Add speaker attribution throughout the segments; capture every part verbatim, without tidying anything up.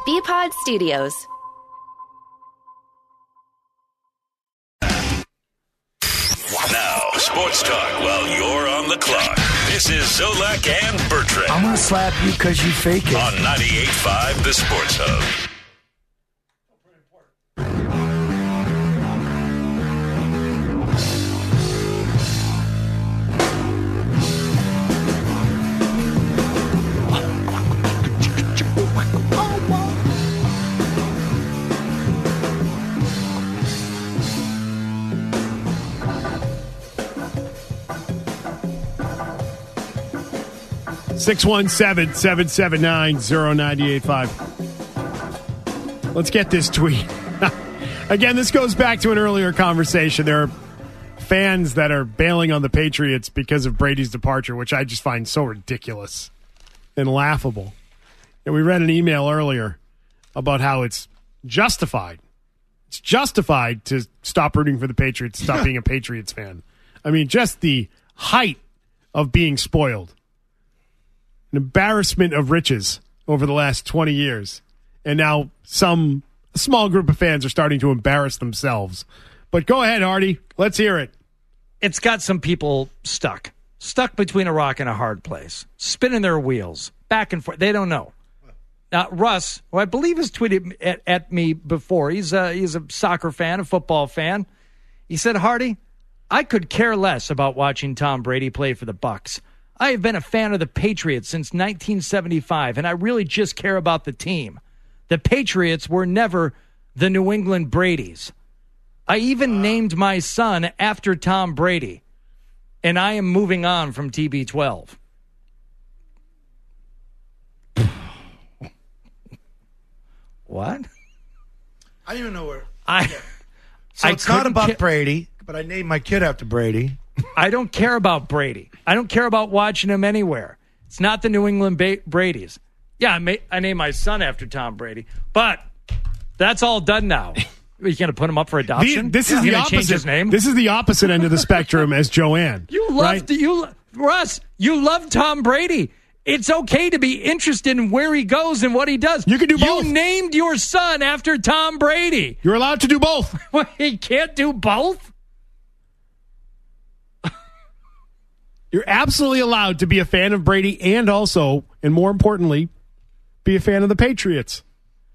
Speaker 1: B-Pod Studios.
Speaker 2: Now, sports talk while you're on the clock. This is Zolak and Bertrand.
Speaker 3: I'm going to slap you because you fake it.
Speaker 2: On ninety-eight point five, The Sports Hub.
Speaker 4: six one seven, seven seven nine, zero nine eight five. Let's get this tweet. Again, this goes back to an earlier conversation. There are fans that are bailing on the Patriots because of Brady's departure, which I just find so ridiculous and laughable. And we read an email earlier about how it's justified. It's justified to stop rooting for the Patriots, stop being a Patriots fan. I mean, just the height of being spoiled. An embarrassment of riches over the last twenty years. And now some small group of fans are starting to embarrass themselves. But go ahead, Artie. Let's hear it.
Speaker 5: It's got some people stuck. Stuck between a rock and a hard place. Spinning their wheels. Back and forth. They don't know. Now, Russ, who I believe has tweeted at, at me before. He's a, he's a soccer fan, a football fan. He said, Hardy, I could care less about watching Tom Brady play for the Bucs. I have been a fan of the Patriots since nineteen seventy-five, and I really just care about the team. The Patriots were never the New England Bradys. I even named my son after Tom Brady, and I am moving on from T B twelve. What?
Speaker 3: I don't even know where.
Speaker 5: I,
Speaker 3: so
Speaker 5: I
Speaker 3: it's not about
Speaker 5: ca-
Speaker 3: Brady, but I named my kid after Brady.
Speaker 5: I don't care about Brady. I don't care about watching him anywhere. It's not the New England ba- Bradys. Yeah, I, may, I named my son after Tom Brady, but that's all done now. Are you going to put him up for adoption?
Speaker 4: The, this is
Speaker 5: yeah.
Speaker 4: the
Speaker 5: opposite. Change his name?
Speaker 4: This is the opposite end of the spectrum as Joanne.
Speaker 5: You love
Speaker 4: right?
Speaker 5: you, Russ. You love Tom Brady. It's okay to be interested in where he goes and what he does.
Speaker 4: You can do both.
Speaker 5: You named your son after Tom Brady.
Speaker 4: You're allowed to do both.
Speaker 5: He can't do both?
Speaker 4: You're absolutely allowed to be a fan of Brady and also, and more importantly, be a fan of the Patriots.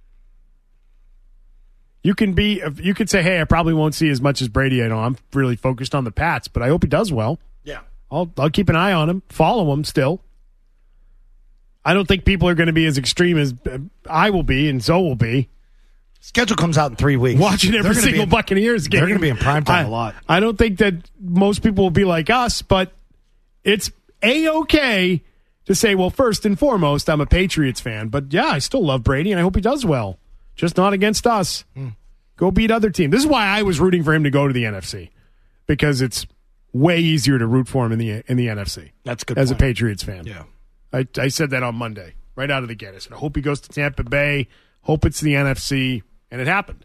Speaker 4: You can be, you could say, hey, I probably won't see as much as Brady. I know I'm really focused on the Pats, but I hope he does well.
Speaker 3: Yeah.
Speaker 4: I'll, I'll keep an eye on him, follow him still. I don't think people are going to be as extreme as I will be and Zoe will be.
Speaker 3: Schedule comes out in three weeks.
Speaker 4: Watching every single
Speaker 3: in,
Speaker 4: Buccaneers game.
Speaker 3: They're going to be in primetime
Speaker 4: I,
Speaker 3: a lot.
Speaker 4: I don't think that most people will be like us, but it's A-okay to say, well, first and foremost, I'm a Patriots fan. But, yeah, I still love Brady, and I hope he does well. Just not against us. Mm. Go beat other teams. This is why I was rooting for him to go to the N F C, because it's way easier to root for him in the in the N F C.
Speaker 3: That's a good
Speaker 4: as
Speaker 3: point.
Speaker 4: a Patriots fan.
Speaker 3: Yeah,
Speaker 4: I, I said that on Monday, right out of the gate. I said, I hope he goes to Tampa Bay. Hope it's the N F C. And it happened.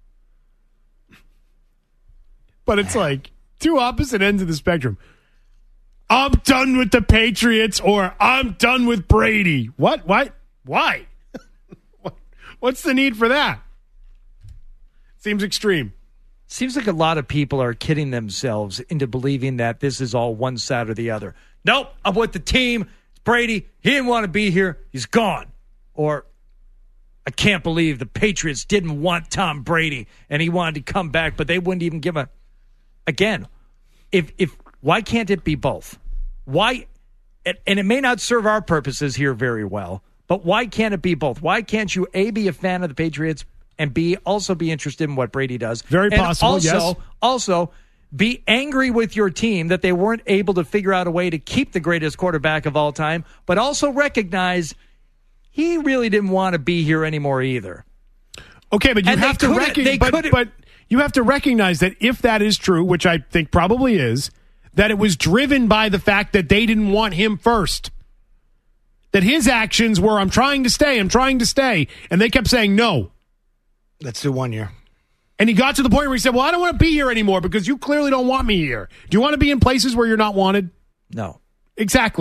Speaker 4: But it's like two opposite ends of the spectrum. I'm done with the Patriots, or I'm done with Brady. What? What? Why? What's the need for that? Seems extreme.
Speaker 5: Seems like a lot of people are kidding themselves into believing that this is all one side or the other. Nope, I'm with the team. It's Brady. He didn't want to be here. He's gone. Or, I can't believe the Patriots didn't want Tom Brady and he wanted to come back, but they wouldn't even give a... Again, if if why can't it be both? Why, and it may not serve our purposes here very well, but why can't it be both? Why can't you, A, be a fan of the Patriots, and B, also be interested in what Brady does?
Speaker 4: Very
Speaker 5: and
Speaker 4: possible,
Speaker 5: also,
Speaker 4: yes.
Speaker 5: Also, be angry with your team that they weren't able to figure out a way to keep the greatest quarterback of all time, but also recognize he really didn't want to be here anymore either.
Speaker 4: Okay, but you
Speaker 5: and
Speaker 4: have to recognize, but, but you have to recognize that if that is true, which I think probably is, that it was driven by the fact that they didn't want him first. That his actions were, I'm trying to stay, I'm trying to stay, and they kept saying no.
Speaker 3: Let's do one year.
Speaker 4: And he got to the point where he said, well, I don't want to be here anymore because you clearly don't want me here. Do you want to be in places where you're not wanted?
Speaker 5: No.
Speaker 4: Exactly.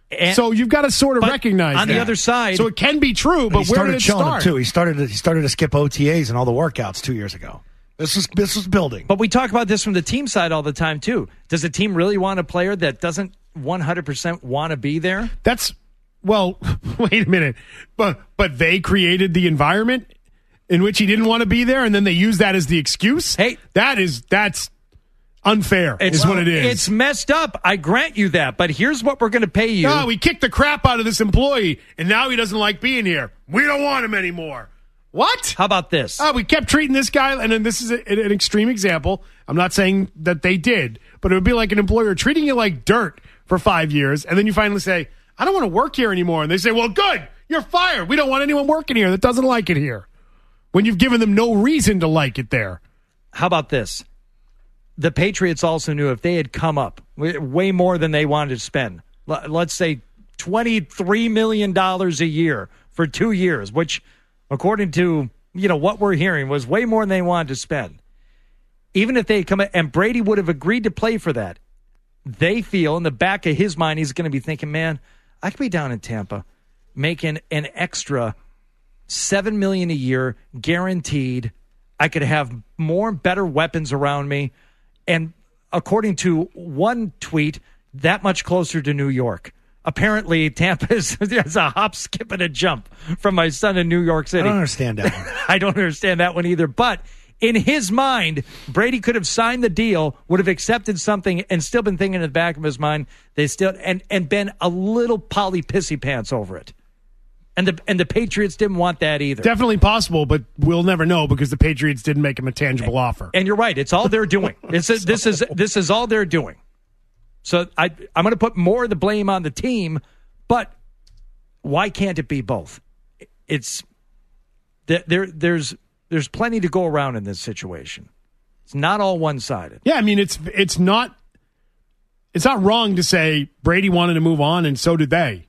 Speaker 5: And,
Speaker 4: so you've got to sort of recognize
Speaker 5: on
Speaker 4: that.
Speaker 5: the other side.
Speaker 4: So it can be true, but
Speaker 3: he
Speaker 4: where
Speaker 3: started
Speaker 4: did it
Speaker 3: chilling
Speaker 4: start?
Speaker 3: him too. He started to, he started to skip O T As and all the workouts two years ago. This was this was building.
Speaker 5: But we talk about this from the team side all the time too. Does the team really want a player that doesn't one hundred percent want to be there?
Speaker 4: That's well. Wait a minute, but but they created the environment in which he didn't want to be there, and then they use that as the excuse.
Speaker 5: Hey,
Speaker 4: that is that's unfair.
Speaker 5: It's,
Speaker 4: is what it is.
Speaker 5: It's messed up. I grant you that. But here's what we're going to pay you.
Speaker 4: No, we kicked the crap out of this employee, and now he doesn't like being here. We don't want him anymore. What?
Speaker 5: How about this?
Speaker 4: Oh, we kept treating this guy, and then this is a, an extreme example. I'm not saying that they did, but it would be like an employer treating you like dirt for five years, and then you finally say, I don't want to work here anymore. And they say, well, good, you're fired. We don't want anyone working here that doesn't like it here. When you've given them no reason to like it there.
Speaker 5: How about this? The Patriots also knew if they had come up way more than they wanted to spend, let's say twenty-three million dollars a year for two years, which, according to you know what we're hearing, was way more than they wanted to spend. Even if they had come, and Brady would have agreed to play for that, they feel in the back of his mind he's going to be thinking, man, I could be down in Tampa making an extra seven million dollars a year guaranteed. I could have more better weapons around me. And according to one tweet, that much closer to New York. Apparently, Tampa is, is a hop, skip, and a jump from my son in New York City.
Speaker 3: I don't understand that one.
Speaker 5: I don't understand that one either. But in his mind, Brady could have signed the deal, would have accepted something, and still been thinking in the back of his mind, they still and, and been a little Polly pissy pants over it. And the and the Patriots didn't want that either.
Speaker 4: Definitely possible, but we'll never know because the Patriots didn't make him a tangible offer.
Speaker 5: And you're right; it's all they're doing. This is this is this is all they're doing. So I I'm going to put more of the blame on the team, but why can't it be both? It's there. There's there's plenty to go around in this situation. It's not all one sided.
Speaker 4: Yeah, I mean it's it's not it's not wrong to say Brady wanted to move on, and so did they.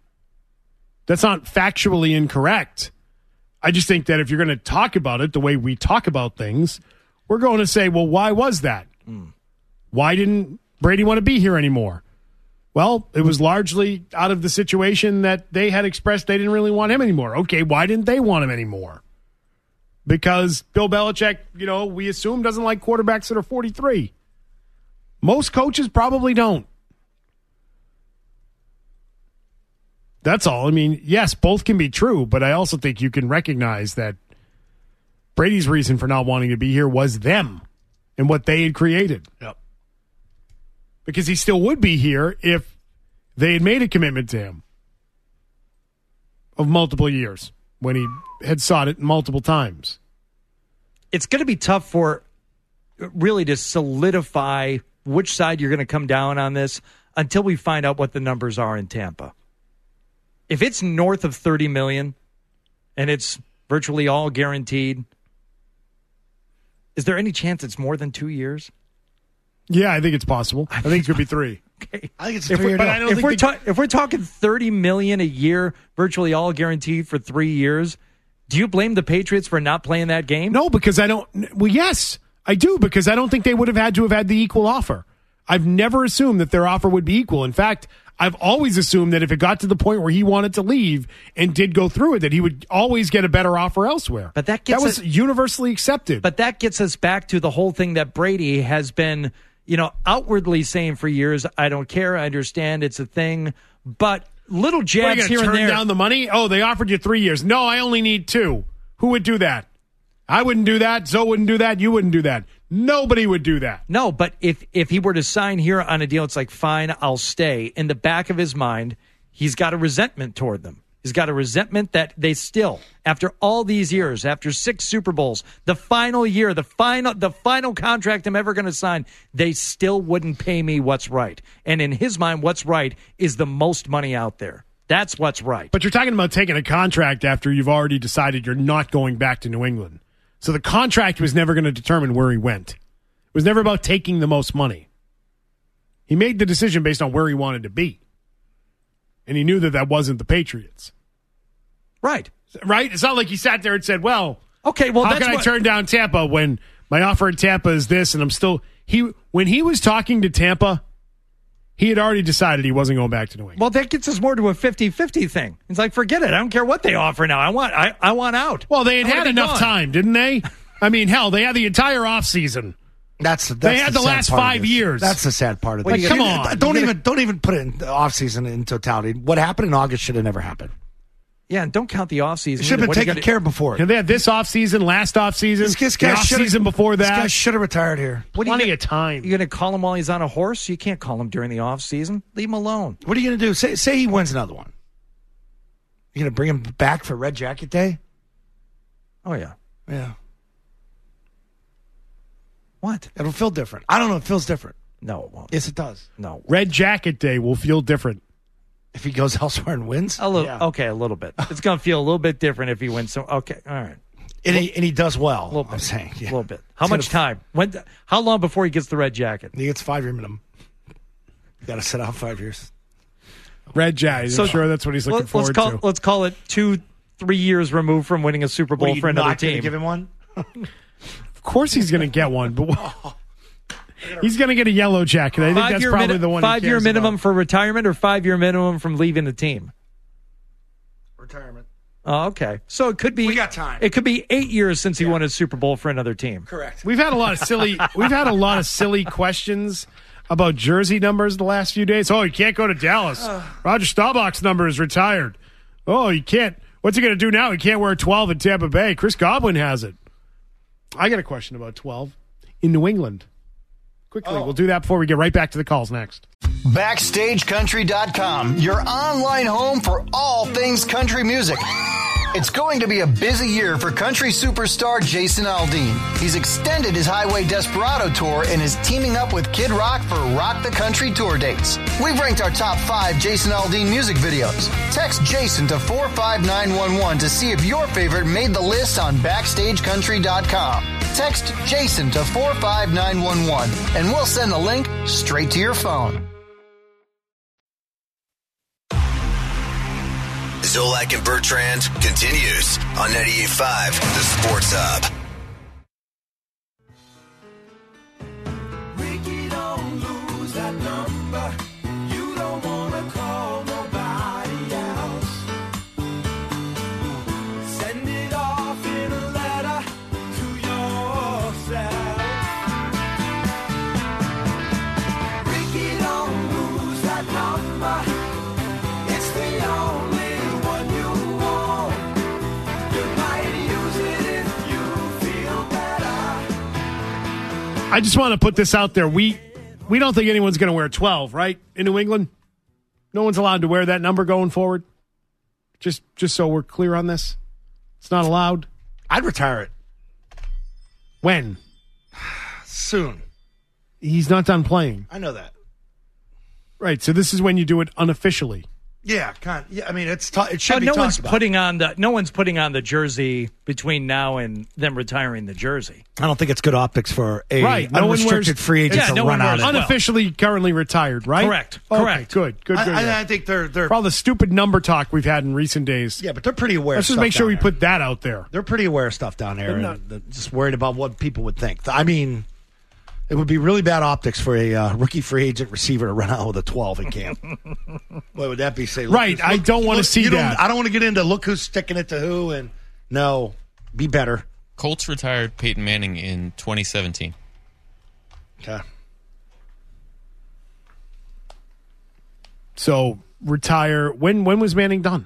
Speaker 4: That's not factually incorrect. I just think that if you're going to talk about it the way we talk about things, we're going to say, well, why was that? Mm. Why didn't Brady want to be here anymore? Well, it was largely out of the situation that they had expressed they didn't really want him anymore. Okay, why didn't they want him anymore? Because Bill Belichick, you know, we assume doesn't like quarterbacks that are forty-three. Most coaches probably don't. That's all. I mean, yes, both can be true, but I also think you can recognize that Brady's reason for not wanting to be here was them and what they had created.
Speaker 3: Yep.
Speaker 4: Because he still would be here if they had made a commitment to him of multiple years when he had sought it multiple times.
Speaker 5: It's going to be tough for really to solidify which side you're going to come down on this until we find out what the numbers are in Tampa. If it's north of thirty million dollars and it's virtually all guaranteed, is there any chance it's more than two years?
Speaker 4: Yeah, I think it's possible. I think it could be three.
Speaker 5: Okay.
Speaker 3: I think it's a
Speaker 5: if,
Speaker 3: three-year
Speaker 5: we're,
Speaker 3: deal.
Speaker 5: if, we're ta- if we're talking thirty million dollars a year, virtually all guaranteed for three years, do you blame the Patriots for not playing that game?
Speaker 4: No, because I don't. Well, yes, I do, because I don't think they would have had to have had the equal offer. I've never assumed that their offer would be equal. In fact, I've always assumed that if it got to the point where he wanted to leave and did go through it, that he would always get a better offer elsewhere.
Speaker 5: But that gets
Speaker 4: that was
Speaker 5: us,
Speaker 4: universally accepted.
Speaker 5: But that gets us back to the whole thing that Brady has been, you know, outwardly saying for years, I don't care, I understand, it's a thing, but little jabs here
Speaker 4: turn
Speaker 5: and there.
Speaker 4: Down the money? Oh, they offered you three years. No, I only need two. Who would do that? I wouldn't do that. Zoe wouldn't do that. You wouldn't do that. Nobody would do that.
Speaker 5: No, but if if he were to sign here on a deal, it's like, fine, I'll stay. In the back of his mind, he's got a resentment toward them. He's got a resentment that they still, after all these years, after six Super Bowls, the final year, the final the final contract I'm ever going to sign, they still wouldn't pay me what's right. And in his mind, what's right is the most money out there. That's what's right.
Speaker 4: But you're talking about taking a contract after you've already decided you're not going back to New England. So the contract was never going to determine where he went. It was never about taking the most money. He made the decision based on where he wanted to be. And he knew that that wasn't the Patriots.
Speaker 5: Right.
Speaker 4: Right? It's not like he sat there and said, well,
Speaker 5: okay, well,
Speaker 4: how
Speaker 5: that's
Speaker 4: can
Speaker 5: what-
Speaker 4: I turn down Tampa when my offer in Tampa is this and I'm still... he When he was talking to Tampa, He had already decided he wasn't going back to New England.
Speaker 5: Well, that gets us more to a fifty-fifty thing. It's like, forget it. I don't care what they offer now. I want I, I want out.
Speaker 4: Well, they had
Speaker 5: I
Speaker 4: had enough
Speaker 5: gone.
Speaker 4: time, didn't they? I mean, hell, they had the entire offseason.
Speaker 3: That's, that's
Speaker 4: they had
Speaker 3: the,
Speaker 4: the
Speaker 3: sad
Speaker 4: last
Speaker 3: part of
Speaker 4: five
Speaker 3: this.
Speaker 4: years.
Speaker 3: That's the sad part of
Speaker 4: Like,
Speaker 3: this.
Speaker 4: come on.
Speaker 3: Don't
Speaker 4: You're
Speaker 3: even
Speaker 4: gonna-
Speaker 3: don't even put it in the offseason in totality. What happened in August should have never happened.
Speaker 5: Yeah, and don't count the offseason.
Speaker 3: It should have been
Speaker 5: What are you
Speaker 3: taken
Speaker 5: gonna-
Speaker 3: care of before.
Speaker 4: And they had this offseason, last offseason,
Speaker 3: This, this
Speaker 4: the
Speaker 3: guy should
Speaker 4: offseason before
Speaker 3: This guy
Speaker 4: that.
Speaker 3: should have retired here.
Speaker 5: What are you
Speaker 4: Plenty
Speaker 5: gonna-
Speaker 4: of time.
Speaker 5: You going to call him while he's on a horse? You can't call him during the offseason. Leave him alone.
Speaker 3: What are you going to do? Say say he wins another one. You going to bring him back for Red Jacket Day?
Speaker 5: Oh, yeah.
Speaker 3: Yeah.
Speaker 5: What?
Speaker 3: It'll feel different. I don't know. It feels different.
Speaker 5: No, it won't.
Speaker 3: Yes, it does.
Speaker 5: No.
Speaker 4: Red Jacket Day will feel different.
Speaker 3: If he goes elsewhere and wins?
Speaker 5: A little.
Speaker 3: Yeah.
Speaker 5: Okay, a little bit. It's going to feel a little bit different if he wins. So, okay, all right.
Speaker 3: And he, and he does well,
Speaker 5: A little bit.
Speaker 3: I'm saying.
Speaker 5: A
Speaker 3: Yeah.
Speaker 5: little bit. How
Speaker 3: He's
Speaker 5: much
Speaker 3: gonna-
Speaker 5: time? When? How long before he gets the red jacket?
Speaker 3: He gets five-year minimum. You got to sit out five years.
Speaker 4: Red Jacket.
Speaker 5: So-
Speaker 4: I'm sure that's what he's looking
Speaker 5: Let,
Speaker 4: forward
Speaker 5: let's call.
Speaker 4: to.
Speaker 5: Let's call it two, three years removed from winning a Super
Speaker 3: What,
Speaker 5: Bowl
Speaker 3: are you
Speaker 5: for another
Speaker 3: not gonna
Speaker 5: team.
Speaker 3: give him one?
Speaker 4: Of course he's going to get one, but he's going to get a yellow jacket. I think that's
Speaker 5: Five-year
Speaker 4: probably
Speaker 5: mini-
Speaker 4: the one he
Speaker 5: Five-year
Speaker 4: cares
Speaker 5: minimum
Speaker 4: about.
Speaker 5: for retirement or five-year minimum from leaving the team?
Speaker 3: Retirement.
Speaker 5: Oh, okay. So it could be.
Speaker 3: We got time.
Speaker 5: It could be eight years since he won a Super Bowl for another team.
Speaker 3: Correct.
Speaker 4: We've had a lot of silly. We've had a lot of silly questions about jersey numbers the last few days. Oh, you can't go to Dallas. Roger Staubach's number is retired. Oh, you can't. What's he going to do now? He can't wear twelve in Tampa Bay. Chris Godwin has it. I got a question about twelve in New England. Quickly, we'll do that before we get right back to the calls next.
Speaker 1: Backstage Country dot com, your online home for all things country music. It's going to be a busy year for country superstar Jason Aldean. He's extended his Highway Desperado tour and is teaming up with Kid Rock for Rock the Country tour dates. We've ranked our top five Jason Aldean music videos. Text Jason to four five nine one one to see if your favorite made the list on Backstage Country dot com. Text Jason to four five nine one one and we'll send the link straight to your phone.
Speaker 6: Zolak and Bertrand continues on ninety-eight point five, The Sports Hub.
Speaker 7: Ricky, don't lose that number. You don't want to call nobody else. Send it off in a letter to yourself. Ricky, don't lose that number. It's the only one you want. You might use it if you feel better.
Speaker 4: I just want to put this out there. We we don't think anyone's going to wear twelve, right? In New England, no one's allowed to wear that number going forward. Just just so we're clear on this, it's not allowed.
Speaker 3: I'd retire it
Speaker 4: When
Speaker 3: soon.
Speaker 4: he's not done playing,
Speaker 3: I know that.
Speaker 4: right? So this is when you do it unofficially.
Speaker 3: Yeah, kind yeah. I mean, it's ta- it should
Speaker 5: But
Speaker 3: be
Speaker 5: no
Speaker 3: talked
Speaker 5: one's
Speaker 3: about.
Speaker 5: putting on the no one's putting on the jersey between now and them retiring the jersey.
Speaker 3: I don't think it's good optics for a
Speaker 4: Right, no one
Speaker 3: unrestricted
Speaker 4: wears-
Speaker 3: free agent
Speaker 5: Yeah,
Speaker 3: to
Speaker 5: no
Speaker 3: run
Speaker 5: one
Speaker 3: out.
Speaker 5: wears
Speaker 3: of
Speaker 5: well.
Speaker 4: Unofficially, currently retired, right?
Speaker 5: Correct,
Speaker 4: Okay,
Speaker 5: correct.
Speaker 4: Good. Good. Good.
Speaker 3: I,
Speaker 4: yeah.
Speaker 3: I, I think they're they're
Speaker 4: For all the stupid number talk we've had in recent days.
Speaker 3: yeah, but they're pretty aware.
Speaker 4: Let's
Speaker 3: of
Speaker 4: just
Speaker 3: stuff
Speaker 4: make sure
Speaker 3: down
Speaker 4: we
Speaker 3: there.
Speaker 4: put that out there.
Speaker 3: They're pretty aware of stuff down there,
Speaker 4: They're
Speaker 3: and
Speaker 4: not-
Speaker 3: they're just worried about what people would think. I mean, it would be really bad optics for a uh, rookie free agent receiver to run out with a twelve in camp. What would that be? Say, look
Speaker 4: Right,
Speaker 3: who's-
Speaker 4: I
Speaker 3: look-
Speaker 4: don't wanna
Speaker 3: look-
Speaker 4: see
Speaker 3: you don't-
Speaker 4: that.
Speaker 3: I don't want to get into look who's sticking it to who, and no, be better.
Speaker 8: Colts retired Peyton Manning in twenty seventeen.
Speaker 3: Okay.
Speaker 4: So retire. When when was Manning done?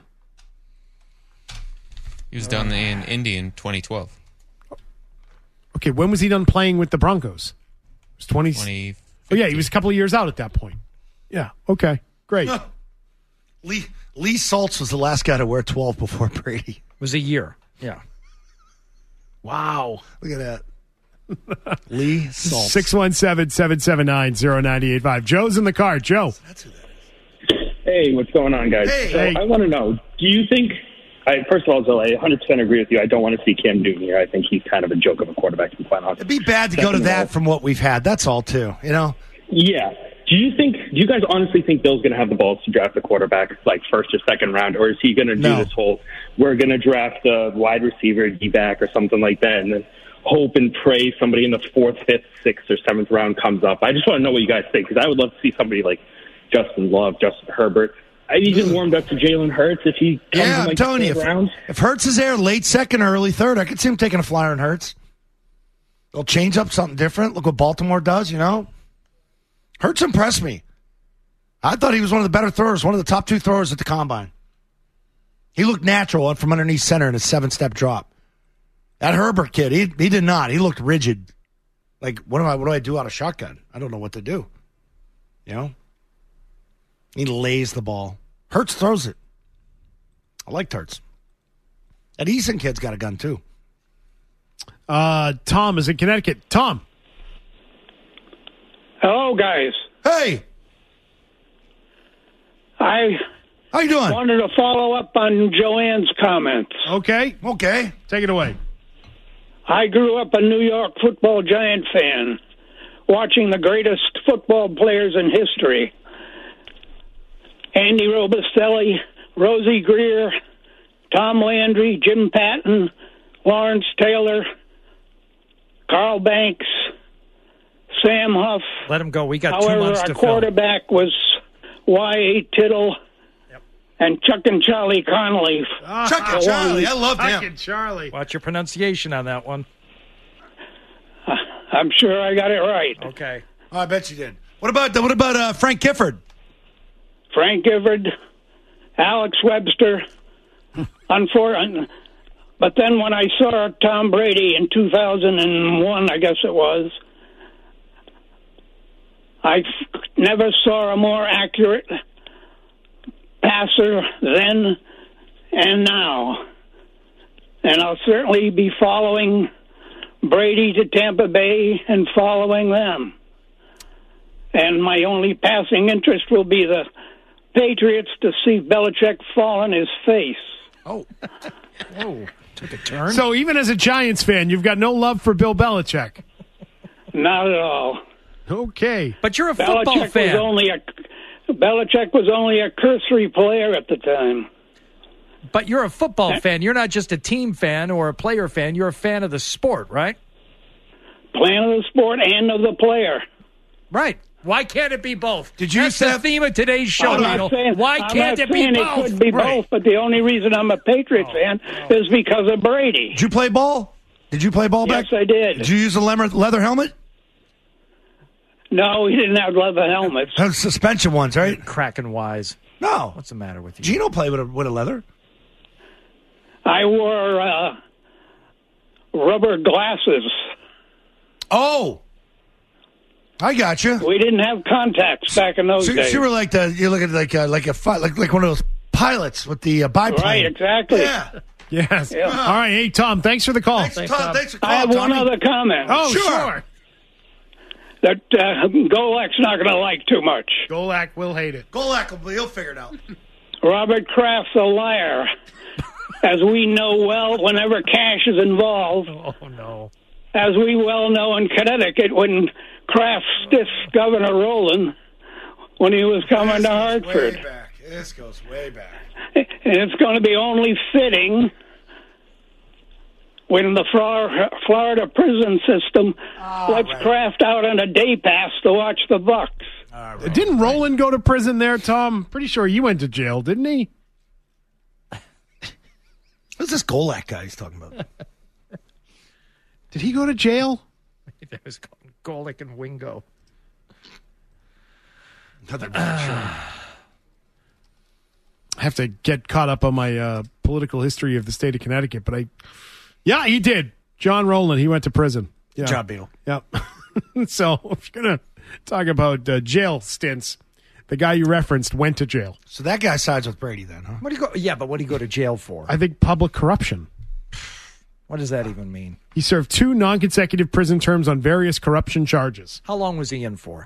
Speaker 8: He was down in Indy in twenty twelve.
Speaker 4: Okay, when was he done playing with the Broncos? It was twenty.
Speaker 8: twenty
Speaker 4: Oh yeah, he was a couple of years out at that point. Yeah. Okay. Great.
Speaker 3: Lee Lee Saltz was the last guy to wear twelve before Brady.
Speaker 5: It was a year. Yeah.
Speaker 4: Wow.
Speaker 3: Look at that. Lee Saltz.
Speaker 4: Six one seven seven seven nine zero nine eight five. Joe's in the car. Joe.
Speaker 3: That's who that is.
Speaker 9: Hey, what's going on, guys?
Speaker 3: Hey.
Speaker 9: so
Speaker 4: Hey.
Speaker 9: I want to know, do you think, I, first of all, Zoe, I one hundred percent agree with you. I don't want to see Cam Newton here. I think he's kind of a joke of a quarterback, to be quite honest.
Speaker 3: It'd be bad to go to
Speaker 9: Second of
Speaker 3: that
Speaker 9: all-
Speaker 3: from what we've had. That's all, too. You know?
Speaker 9: Yeah. Do you think, do you guys honestly think Bill's going to have the balls to draft a quarterback like first or second round, or is he going to do
Speaker 3: No.
Speaker 9: this whole, we're going to draft a wide receiver, D-back, or something like that, and then hope and pray somebody in the fourth, fifth, sixth, or seventh round comes up? I just want to know what you guys think, because I would love to see somebody like Justin Love, Justin Herbert. I've even warmed up to Jalen Hurts if he comes
Speaker 3: Yeah,
Speaker 9: in
Speaker 3: I'm
Speaker 9: like
Speaker 3: telling
Speaker 9: the
Speaker 3: you,
Speaker 9: third
Speaker 3: if,
Speaker 9: round.
Speaker 3: if Hurts is there late second or early third, I could see him taking a flyer on Hurts. They'll change up something different. Look what Baltimore does, you know. Hurts impressed me. I thought he was one of the better throwers, one of the top two throwers at the combine. He looked natural from underneath center in a seven-step drop. That Herbert kid, he he did not. He looked rigid. Like, what do I what do I do out of shotgun? I don't know what to do. You know? He lays the ball. Hurts throws it. I liked Hurts. That Eason kid's got a gun, too.
Speaker 4: Uh, Tom is in Connecticut. Tom.
Speaker 10: Hello, guys.
Speaker 3: Hey.
Speaker 10: I
Speaker 3: How you doing?
Speaker 10: wanted to follow up on Joanne's comments.
Speaker 4: Okay.
Speaker 3: Okay.
Speaker 4: Take it away.
Speaker 10: I grew up a New York football Giant fan, watching the greatest football players in history. Andy Robustelli, Rosie Greer, Tom Landry, Jim Patton, Lawrence Taylor, Carl Banks, Sam Huff.
Speaker 5: Let him go. We got two
Speaker 10: However,
Speaker 5: months
Speaker 10: our
Speaker 5: to fill.
Speaker 10: quarterback was Y A. Tittle and Chuck and Charlie Connolly.
Speaker 3: Chuck and Charlie. I love
Speaker 4: Chuck
Speaker 3: him.
Speaker 4: and Charlie.
Speaker 5: Watch your pronunciation on that one.
Speaker 10: I'm sure I got it right.
Speaker 5: Okay.
Speaker 3: Oh, I bet you did. What about what about uh, Frank Gifford?
Speaker 10: Frank Gifford, Alex Webster. Unfortunately, but then when I saw Tom Brady in two thousand one, I guess it was, I f- never saw a more accurate passer then and now. And I'll certainly be following Brady to Tampa Bay and following them. And my only passing interest will be the Patriots to see Belichick fall on his face.
Speaker 3: Oh.
Speaker 5: Whoa. Took a turn.
Speaker 4: So even as a Giants fan, you've got no love for Bill Belichick.
Speaker 10: Not at all.
Speaker 4: Okay.
Speaker 5: But you're a football
Speaker 10: Belichick
Speaker 5: fan.
Speaker 10: was only a Belichick was only a cursory player at the time.
Speaker 5: But you're a football fan. You're not just a team fan or a player fan. You're a fan of the sport, right?
Speaker 10: Fan of the sport and of the player.
Speaker 5: Right. Why can't it be both?
Speaker 3: Did you
Speaker 5: That's
Speaker 3: used to
Speaker 5: the
Speaker 3: have-
Speaker 5: theme of today's show,
Speaker 10: I'm not
Speaker 5: Neil.
Speaker 10: saying,
Speaker 5: Why
Speaker 10: I'm
Speaker 5: can't
Speaker 10: not
Speaker 5: it be
Speaker 10: saying
Speaker 5: both?
Speaker 10: It could be
Speaker 5: Right.
Speaker 10: both, but the only reason I'm a Patriots fan is because of Brady.
Speaker 3: Did you play ball? Did you play ball
Speaker 10: Yes,
Speaker 3: back?
Speaker 10: I did.
Speaker 3: Did you use a leather, leather helmet?
Speaker 10: No, he didn't have leather helmets.
Speaker 3: Those suspension ones, right?
Speaker 5: Cracking wise.
Speaker 3: No.
Speaker 5: What's the matter with you?
Speaker 3: Gino played with a, with a leather.
Speaker 10: I wore uh, rubber glasses.
Speaker 3: Oh. I got you.
Speaker 10: We didn't have contacts back in those
Speaker 3: So,
Speaker 10: days.
Speaker 3: so you were like the you look at like uh, like a fi- like like one of those pilots with the uh, biplane.
Speaker 10: Right, exactly.
Speaker 3: Yeah.
Speaker 4: Yes.
Speaker 10: Yeah.
Speaker 4: All right. Hey, Tom, thanks for the call.
Speaker 3: Thanks, Tom. Thanks for calling,
Speaker 10: I have one
Speaker 3: Tommy.
Speaker 10: other comment.
Speaker 4: Oh,
Speaker 3: Sure.
Speaker 4: sure.
Speaker 10: That uh, Golek's not going to like too much.
Speaker 4: Golak will hate it.
Speaker 3: Golak, will- he'll figure it out.
Speaker 10: Robert Kraft's a liar. As we know well, whenever cash is involved,
Speaker 5: Oh, no.
Speaker 10: as we well know in Connecticut, when Kraft stiffed Governor Rowland when he was coming
Speaker 3: This
Speaker 10: to
Speaker 3: goes
Speaker 10: Hartford.
Speaker 3: Way back. This goes way back.
Speaker 10: And it's going to be only fitting when the Flor- Florida prison system lets
Speaker 3: right.
Speaker 10: Kraft out on a day pass to watch the Bucks.
Speaker 4: Didn't Roland go to prison there, Tom? Pretty sure he went to jail, didn't he?
Speaker 3: Who's this Golak guy he's talking about?
Speaker 4: Did he go to jail?
Speaker 5: That was Golick and Wingo.
Speaker 3: Another bad show.
Speaker 4: I have to get caught up on my uh, political history of the state of Connecticut, but I, yeah, he did. John Rowland, he went to prison. Yeah.
Speaker 3: Good job, Beetle.
Speaker 4: Yep. So if you're gonna talk about uh, jail stints, the guy you referenced went to jail.
Speaker 3: So that guy sides with Brady then, huh?
Speaker 5: What do you go? Yeah, but what do you go to jail for?
Speaker 4: I think public corruption.
Speaker 5: What does that even mean?
Speaker 4: He served two non-consecutive prison terms on various corruption charges.
Speaker 5: How long was he in for?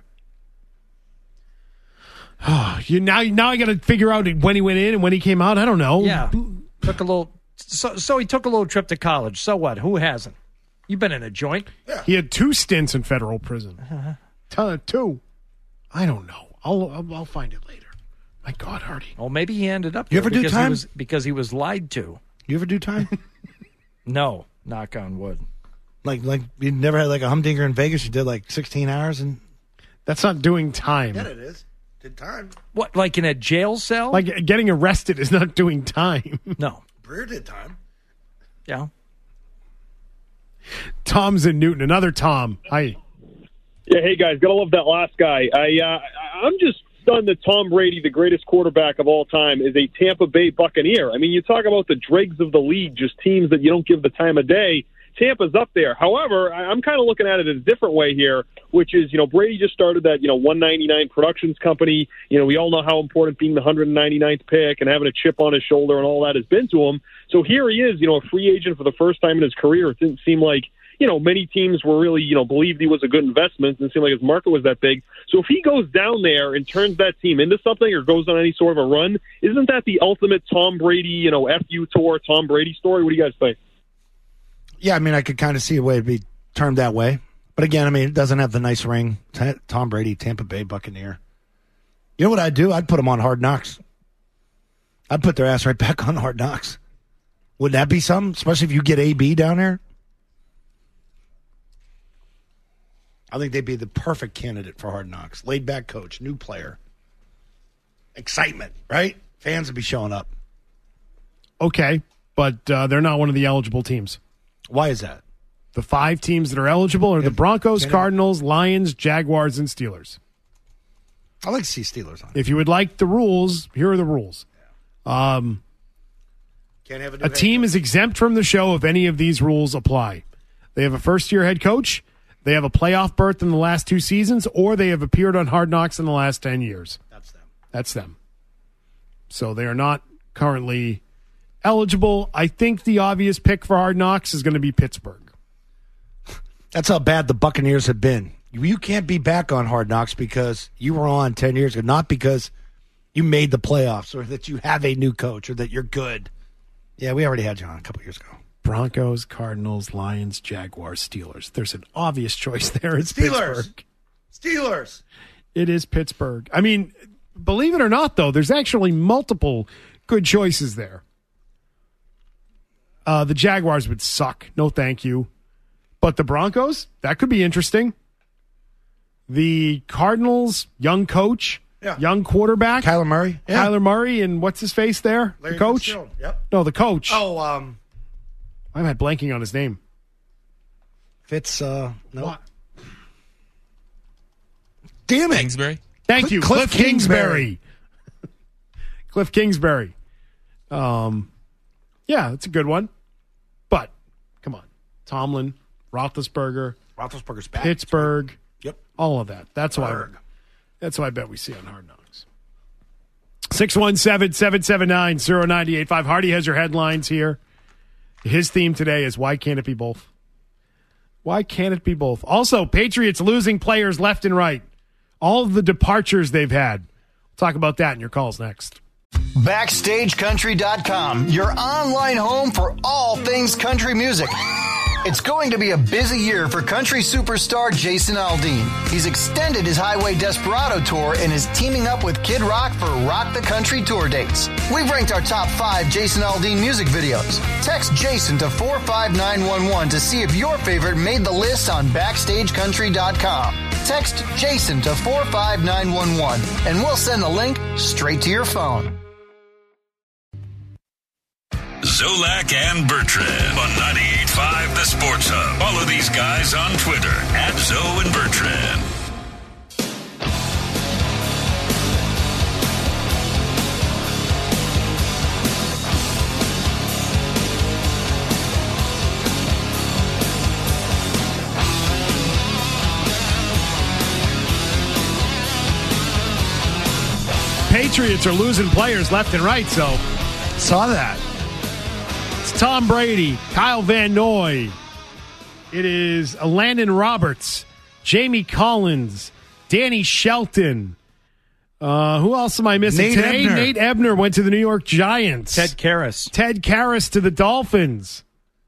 Speaker 4: Oh, you now now I got to figure out when he went in and when he came out. I don't know.
Speaker 5: Yeah, took a little. So, so he took a little trip to college. So what? Who hasn't? You've been in a joint.
Speaker 4: He had two stints in federal prison. Uh-huh. Two. I don't know. I'll, I'll I'll find it later. My God, Hardy.
Speaker 5: Well, maybe he ended up.
Speaker 3: You
Speaker 5: there
Speaker 3: ever do
Speaker 5: because
Speaker 3: time?
Speaker 5: He was, because he was lied to.
Speaker 3: You ever do time?
Speaker 5: No, knock on wood.
Speaker 3: like like you never had like a humdinger in Vegas? You did like sixteen hours and
Speaker 4: That's not doing time.
Speaker 3: it is. Did time.
Speaker 5: What, like in a jail cell?
Speaker 4: Like getting arrested is not doing time.
Speaker 5: No.
Speaker 3: Breer did time.
Speaker 5: Yeah.
Speaker 4: Tom's in Newton. Another Tom. Hi.
Speaker 11: Yeah, hey guys, gotta love that last guy. I uh, I'm just stunned that Tom Brady, the greatest quarterback of all time, is a Tampa Bay Buccaneer. I mean, you talk about the dregs of the league, just teams that you don't give the time of day. Tampa's up there. However, I'm kind of looking at it in a different way here, which is, you know, Brady just started that, you know, one ninety-nine Productions company. You know, we all know how important being the one hundred ninety-ninth pick and having a chip on his shoulder and all that has been to him. So here he is, you know, a free agent for the first time in his career. It didn't seem like, you know, many teams were really, you know, believed he was a good investment. It didn't seem like his market was that big. So if he goes down there and turns that team into something or goes on any sort of a run, isn't that the ultimate Tom Brady, you know, F U tour Tom Brady story? What do you guys think?
Speaker 3: Yeah, I mean, I could kind of see a way to be termed that way. But again, I mean, it doesn't have the nice ring. T- Tom Brady, Tampa Bay Buccaneer. You know what I'd do? I'd put them on Hard Knocks. I'd put their ass right back on Hard Knocks. Wouldn't that be something? Especially if you get A B down there. I think they'd be the perfect candidate for Hard Knocks. Laid back coach, new player. Excitement, right? Fans would be showing up.
Speaker 4: Okay, but uh, they're not one of the eligible teams.
Speaker 3: Why is that?
Speaker 4: The five teams that are eligible are the Broncos, Cardinals, Lions, Jaguars, and Steelers.
Speaker 3: I like to see Steelers on.
Speaker 4: If you would like the rules, here are the rules. Um,
Speaker 3: Can't have a,
Speaker 4: a team is exempt from the show if any of these rules apply. They have a first-year head coach, they have a playoff berth in the last two seasons, or they have appeared on Hard Knocks in the last ten years.
Speaker 3: That's them.
Speaker 4: That's them. So they are not currently eligible. I think the obvious pick for Hard Knocks is going to be Pittsburgh.
Speaker 3: That's how bad the Buccaneers have been. You can't be back on Hard Knocks because you were on ten years ago, not because you made the playoffs or that you have a new coach or that you're good. Yeah, we already had you on a couple years ago.
Speaker 4: Broncos, Cardinals, Lions, Jaguars, Steelers. There's an obvious choice there. It's
Speaker 3: Steelers.
Speaker 4: Pittsburgh.
Speaker 3: Steelers.
Speaker 4: It is Pittsburgh. I mean, believe it or not, though, there's actually multiple good choices there. Uh, the Jaguars would suck. No, thank you. But the Broncos, that could be interesting. The Cardinals, young coach,
Speaker 3: yeah.
Speaker 4: young quarterback.
Speaker 3: Kyler Murray.
Speaker 4: Yeah. Kyler Murray and what's his face there?
Speaker 3: Larry
Speaker 4: the coach?
Speaker 3: Fitzgerald. Yep.
Speaker 4: No, the coach.
Speaker 3: Oh, um.
Speaker 4: I'm at blanking on his name.
Speaker 3: Fitz, uh, no.
Speaker 4: What?
Speaker 3: Damn it.
Speaker 8: Kingsbury?
Speaker 4: Thank you.
Speaker 3: Cliff
Speaker 4: Cliff Kingsbury. Cliff Kingsbury. Um, yeah, that's a good one. But, come on. Tomlin, Roethlisberger,
Speaker 3: Roethlisberger's back.
Speaker 4: Pittsburgh.
Speaker 3: Yep.
Speaker 4: All of that. That's why.
Speaker 3: Berg.
Speaker 4: That's why I bet we see on Hard Knocks. six one seven, seven seven nine, zero nine eight five. Hardy has your headlines here. His theme today is why can't it be both? Why can't it be both? Also, Patriots losing players left and right. All of the departures they've had. We'll talk about that in your calls next.
Speaker 1: Backstage Country dot com, your online home for all things country music. It's going to be a busy year for country superstar Jason Aldean. He's extended his Highway Desperado tour and is teaming up with Kid Rock for Rock the Country tour dates. We've ranked our top five Jason Aldean music videos. Text Jason to four five nine one one to see if your favorite made the list on Backstage Country dot com. Text Jason to four five nine one one and we'll send the link straight to your phone.
Speaker 2: Zolak and Bertrand on ninety-eight point five The Sports Hub. Follow these guys on Twitter at Zo and Bertrand.
Speaker 4: Patriots are losing players left and right, so
Speaker 3: Saw that.
Speaker 4: it's Tom Brady, Kyle Van Noy. It is Landon Roberts, Jamie Collins, Danny Shelton. Uh, who else am I missing
Speaker 3: Nate
Speaker 4: today?
Speaker 3: Ebner.
Speaker 4: Nate Ebner went to the New York Giants.
Speaker 5: Ted Karras.
Speaker 4: Ted Karras to the Dolphins.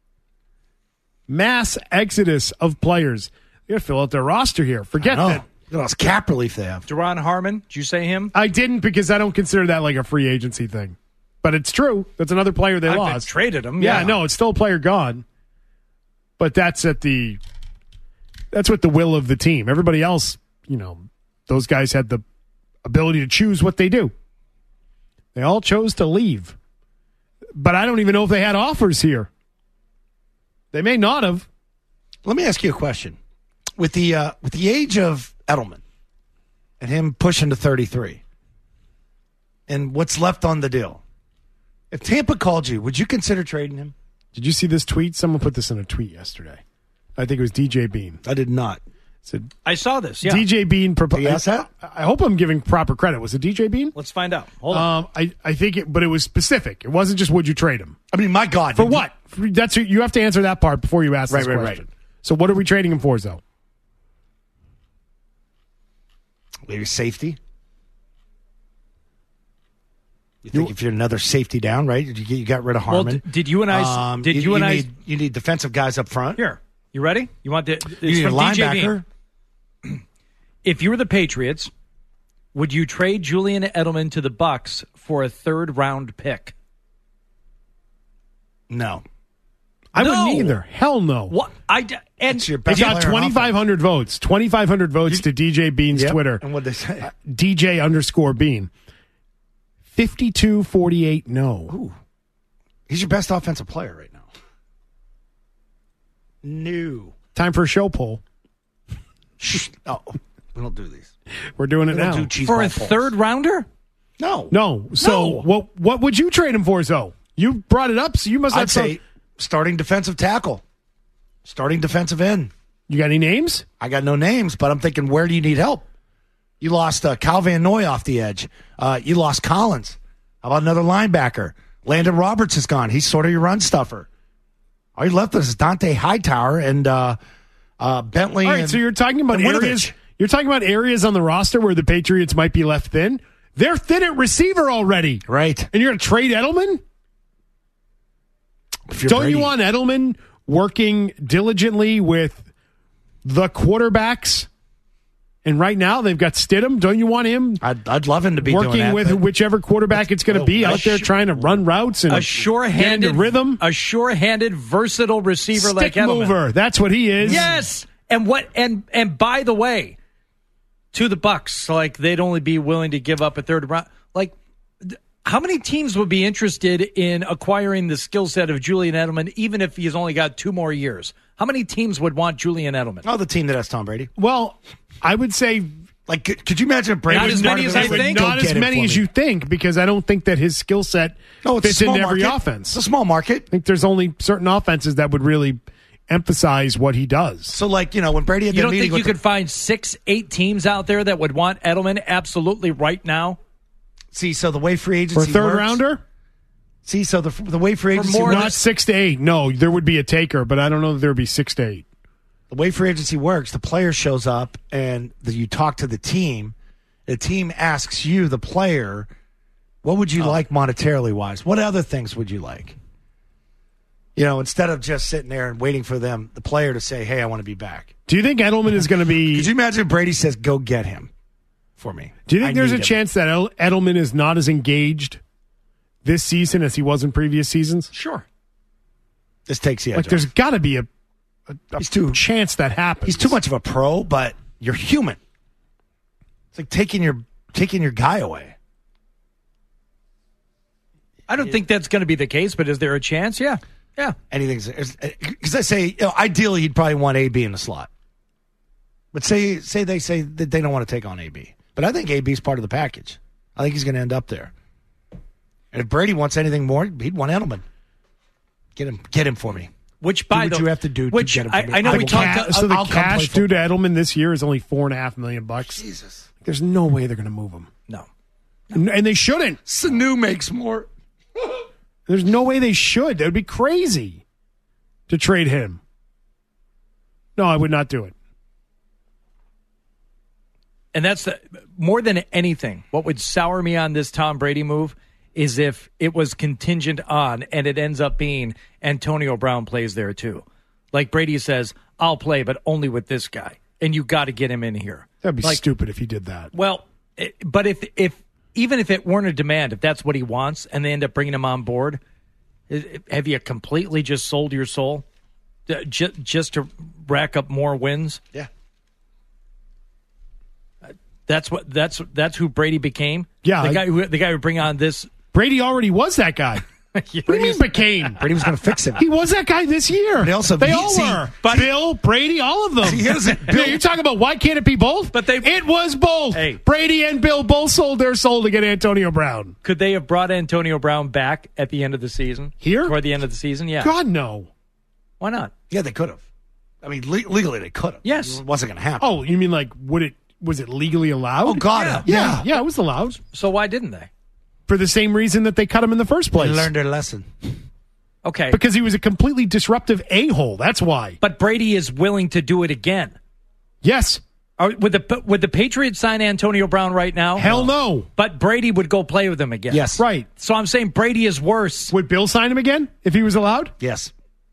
Speaker 4: Mass exodus of players. They got to fill out their roster here. Forget
Speaker 3: Oh,
Speaker 4: that.
Speaker 3: look at all this cap relief they have.
Speaker 5: Duron Harmon. Did you say him?
Speaker 4: I didn't because I don't consider that like a free agency thing. But it's true. That's another player they
Speaker 5: I've
Speaker 4: lost.
Speaker 5: traded him.
Speaker 4: Yeah,
Speaker 5: Yeah,
Speaker 4: no, it's still a player gone. But that's at the that's with the will of the team. Everybody else, you know, those guys had the ability to choose what they do. They all chose to leave. But I don't even know if they had offers here. They may not have.
Speaker 3: Let me ask you a question. With the uh, with the age of Edelman and him pushing to thirty-three and what's left on the deal, if Tampa called you, would you consider trading him?
Speaker 4: Did you see this tweet? Someone put this in a tweet yesterday. I think it was D J Bean.
Speaker 3: I did not.
Speaker 4: Said
Speaker 5: I saw this, yeah.
Speaker 4: D J Bean proposed.
Speaker 3: Yes, that?
Speaker 4: I, I hope I'm giving proper credit. Was it D J Bean?
Speaker 5: Let's find out. Hold on.
Speaker 4: Um, I, I think it, but it was specific. It wasn't just would you trade him.
Speaker 3: I mean, my God.
Speaker 4: For what? For, that's you have to answer that part before you ask
Speaker 3: Right,
Speaker 4: this
Speaker 3: right,
Speaker 4: question.
Speaker 3: right.
Speaker 4: So what are we trading him for, though?
Speaker 3: Maybe safety. You think you, if you're another safety down, right? You, you got rid of Harmon.
Speaker 5: Well, d- did you and I?
Speaker 3: Um,
Speaker 5: did you,
Speaker 3: you
Speaker 5: and I?
Speaker 3: need, you need defensive guys up front.
Speaker 5: Here, you ready? You want the? It's
Speaker 3: You need a
Speaker 5: from D J
Speaker 3: linebacker.
Speaker 5: Bean. If you were the Patriots, would you trade Julian Edelman to the Bucks for a third round pick?
Speaker 3: No.
Speaker 4: I
Speaker 5: No.
Speaker 4: wouldn't either. Hell no.
Speaker 5: What I d- and
Speaker 3: It's your
Speaker 4: They
Speaker 3: best
Speaker 4: got
Speaker 3: player on
Speaker 4: twenty-five hundred votes. twenty-five hundred votes to D J Bean's
Speaker 3: Yep.
Speaker 4: Twitter.
Speaker 3: And what'd they say?
Speaker 4: Uh, D J underscore Bean. fifty-two forty-eight no.
Speaker 3: Ooh. He's your best offensive player right now. No.
Speaker 4: Time for a show poll.
Speaker 3: Shh. Oh, we don't do these.
Speaker 4: We're doing it
Speaker 3: We don't
Speaker 4: now.
Speaker 3: do cheese
Speaker 5: for
Speaker 3: ball
Speaker 5: a
Speaker 3: polls.
Speaker 5: third rounder?
Speaker 3: No.
Speaker 4: No. So
Speaker 3: No.
Speaker 4: what what would you trade him for, Zoe? You brought it up, so you must have
Speaker 3: I'd
Speaker 4: some-
Speaker 3: say starting defensive tackle. Starting defensive end.
Speaker 4: You got any names?
Speaker 3: I got no names, but I'm thinking, where do you need help? You lost uh, Cal Van Noy off the edge. Uh, you lost Collins. How about another linebacker? Landon Roberts is gone. He's sort of your run stuffer. All you left is Dante Hightower and uh, uh, Bentley.
Speaker 4: All right,
Speaker 3: and,
Speaker 4: so you're talking about
Speaker 3: and
Speaker 4: areas.
Speaker 3: Winovich.
Speaker 4: You're talking about areas on the roster where the Patriots might be left thin. They're thin at receiver already,
Speaker 3: Right.
Speaker 4: and you're going to trade Edelman?
Speaker 3: If you're
Speaker 4: Don't
Speaker 3: Brady.
Speaker 4: you want Edelman working diligently with the quarterbacks? And right now they've got Stidham. Don't you want him
Speaker 3: I'd, I'd love him to be doing
Speaker 4: working
Speaker 3: that,
Speaker 4: with
Speaker 3: but-
Speaker 4: whichever quarterback it's going to be
Speaker 5: a
Speaker 4: out there
Speaker 5: sh-
Speaker 4: trying to run routes and
Speaker 5: A
Speaker 4: get
Speaker 5: sure-handed
Speaker 4: into rhythm?
Speaker 5: A sure-handed, versatile receiver like
Speaker 4: Stick
Speaker 5: Edelman.
Speaker 4: mover. That's what he is.
Speaker 5: Yes. And what? And and by the way, to the Bucks, like they'd only be willing to give up a third round. Like, th- how many teams would be interested in acquiring the skill set of Julian Edelman, even if he's only got two more years? How many teams would want Julian Edelman?
Speaker 3: Oh, the team that has Tom Brady.
Speaker 4: Well, I would say
Speaker 3: Like, could, could you imagine if Brady
Speaker 5: Not
Speaker 3: was
Speaker 5: as
Speaker 3: part
Speaker 5: many
Speaker 3: of
Speaker 5: as
Speaker 3: the
Speaker 5: I
Speaker 3: race?
Speaker 5: think.
Speaker 3: Go
Speaker 4: not
Speaker 3: get
Speaker 4: as
Speaker 3: him
Speaker 4: many
Speaker 3: for
Speaker 4: as
Speaker 3: me.
Speaker 4: you think, because I don't think that his skill set
Speaker 3: No, it's a
Speaker 4: fits into
Speaker 3: small
Speaker 4: every
Speaker 3: market.
Speaker 4: offense.
Speaker 3: It's a small market.
Speaker 4: I think there's only certain offenses that would really emphasize what he does.
Speaker 3: So, like, you know, when Brady had
Speaker 5: You
Speaker 3: that
Speaker 5: don't
Speaker 3: meeting
Speaker 5: think you
Speaker 3: with the-
Speaker 5: could find six, eight teams out there that would want Edelman absolutely right now?
Speaker 3: See, so the way free
Speaker 4: For a
Speaker 3: agency
Speaker 4: third
Speaker 3: works,
Speaker 4: rounder?
Speaker 3: See, so the the way free agency
Speaker 5: more
Speaker 3: works,
Speaker 4: Not six to eight. No, there would be a taker, but I don't know that there would be six to eight.
Speaker 3: the way free agency works, the player shows up and the, you talk to the team. The team asks you, the player, what would you like monetarily wise? What other things would you like? You know, instead of just sitting there and waiting for them, the player to say, "Hey, I want to be back."
Speaker 4: Do you think Edelman is going to be?
Speaker 3: Could you imagine if Brady says, "Go get him for me"?
Speaker 4: Do you think
Speaker 3: I
Speaker 4: there's a
Speaker 3: need him.
Speaker 4: chance that El- Edelman is not as engaged this season as he was in previous seasons?
Speaker 5: Sure.
Speaker 3: This takes the edge
Speaker 4: Like,
Speaker 3: off.
Speaker 4: there's got to be a, a, a
Speaker 3: He's too-
Speaker 4: chance that happens.
Speaker 3: He's too much of a pro, but you're human. It's like taking your taking your guy away.
Speaker 5: I don't think that's going to be the case, but is there a chance? Yeah. Yeah.
Speaker 3: Anything's because I say, you know, ideally he'd probably want A B in the slot. But say say they say that they don't want to take on A B. But I think A B is part of the package. I think he's going to end up there. And if Brady wants anything more, he'd want Edelman. Get him, get him for me.
Speaker 5: Which,
Speaker 3: Do
Speaker 5: by
Speaker 3: what
Speaker 5: the
Speaker 3: you have to do to
Speaker 5: which
Speaker 3: get him
Speaker 5: I,
Speaker 3: for me.
Speaker 5: I know
Speaker 3: I
Speaker 5: we
Speaker 3: will
Speaker 5: talked.
Speaker 3: ca-
Speaker 4: so the
Speaker 3: I'll come play
Speaker 4: cash
Speaker 3: football.
Speaker 4: due to Edelman this year is only four and a half million bucks.
Speaker 3: Jesus.
Speaker 4: There's no way they're going to move him,
Speaker 5: no.
Speaker 4: and, and they shouldn't.
Speaker 3: Sanu makes more.
Speaker 4: There's no way they should. That would be crazy to trade him. No, I would not do it.
Speaker 5: And that's the, more than anything, what would sour me on this Tom Brady move is if it was contingent on and it ends up being Antonio Brown plays there too. Like Brady says, I'll play, but only with this guy. And you got to get him in here.
Speaker 4: That'd be
Speaker 5: Like,
Speaker 4: stupid if he did that.
Speaker 5: Well, it, but if if even if it weren't a demand, if that's what he wants, and they end up bringing him on board, i- have you completely just sold your soul to, just, just to rack up more wins?
Speaker 3: Yeah.
Speaker 5: That's what. That's that's who Brady became.
Speaker 4: Yeah,
Speaker 5: the
Speaker 4: I-
Speaker 5: guy who the guy who bring on this.
Speaker 4: Brady already was that guy. What do you mean became?
Speaker 3: Brady was going to fix him.
Speaker 4: He was that guy this year.
Speaker 3: They also-
Speaker 4: they
Speaker 3: he-
Speaker 4: all
Speaker 3: see,
Speaker 4: were. But Bill, Brady, all of them.
Speaker 3: See, here's it.
Speaker 4: No, you're talking about why can't it be both?
Speaker 5: But they-
Speaker 4: it was both.
Speaker 5: Hey.
Speaker 4: Brady and Bill both sold their soul to get Antonio Brown.
Speaker 5: Could they have brought Antonio Brown back at the end of the season?
Speaker 4: Here?
Speaker 5: Toward the end of the season? Yeah.
Speaker 4: God, no.
Speaker 5: Why not?
Speaker 3: Yeah, they could have. I mean, le- legally they could have.
Speaker 5: Yes.
Speaker 3: It wasn't going to happen.
Speaker 4: Oh, you mean like would it? Was it legally allowed?
Speaker 3: Oh, God.
Speaker 5: Yeah.
Speaker 3: Yeah.
Speaker 4: yeah, yeah, it was allowed
Speaker 5: So why didn't they?
Speaker 4: for the same reason that they cut him in the first
Speaker 3: They
Speaker 4: place.
Speaker 3: learned their lesson.
Speaker 5: Okay.
Speaker 4: Because he was a completely disruptive a-hole. That's why.
Speaker 5: But Brady is willing to do it again.
Speaker 4: Yes.
Speaker 5: Are, would the would the Patriots sign Antonio Brown right now?
Speaker 4: Hell no.
Speaker 5: But Brady would go play with him again.
Speaker 3: Yes.
Speaker 4: Right.
Speaker 5: So I'm saying Brady is worse.
Speaker 4: Would Bill sign him again if he was allowed?
Speaker 3: Yes.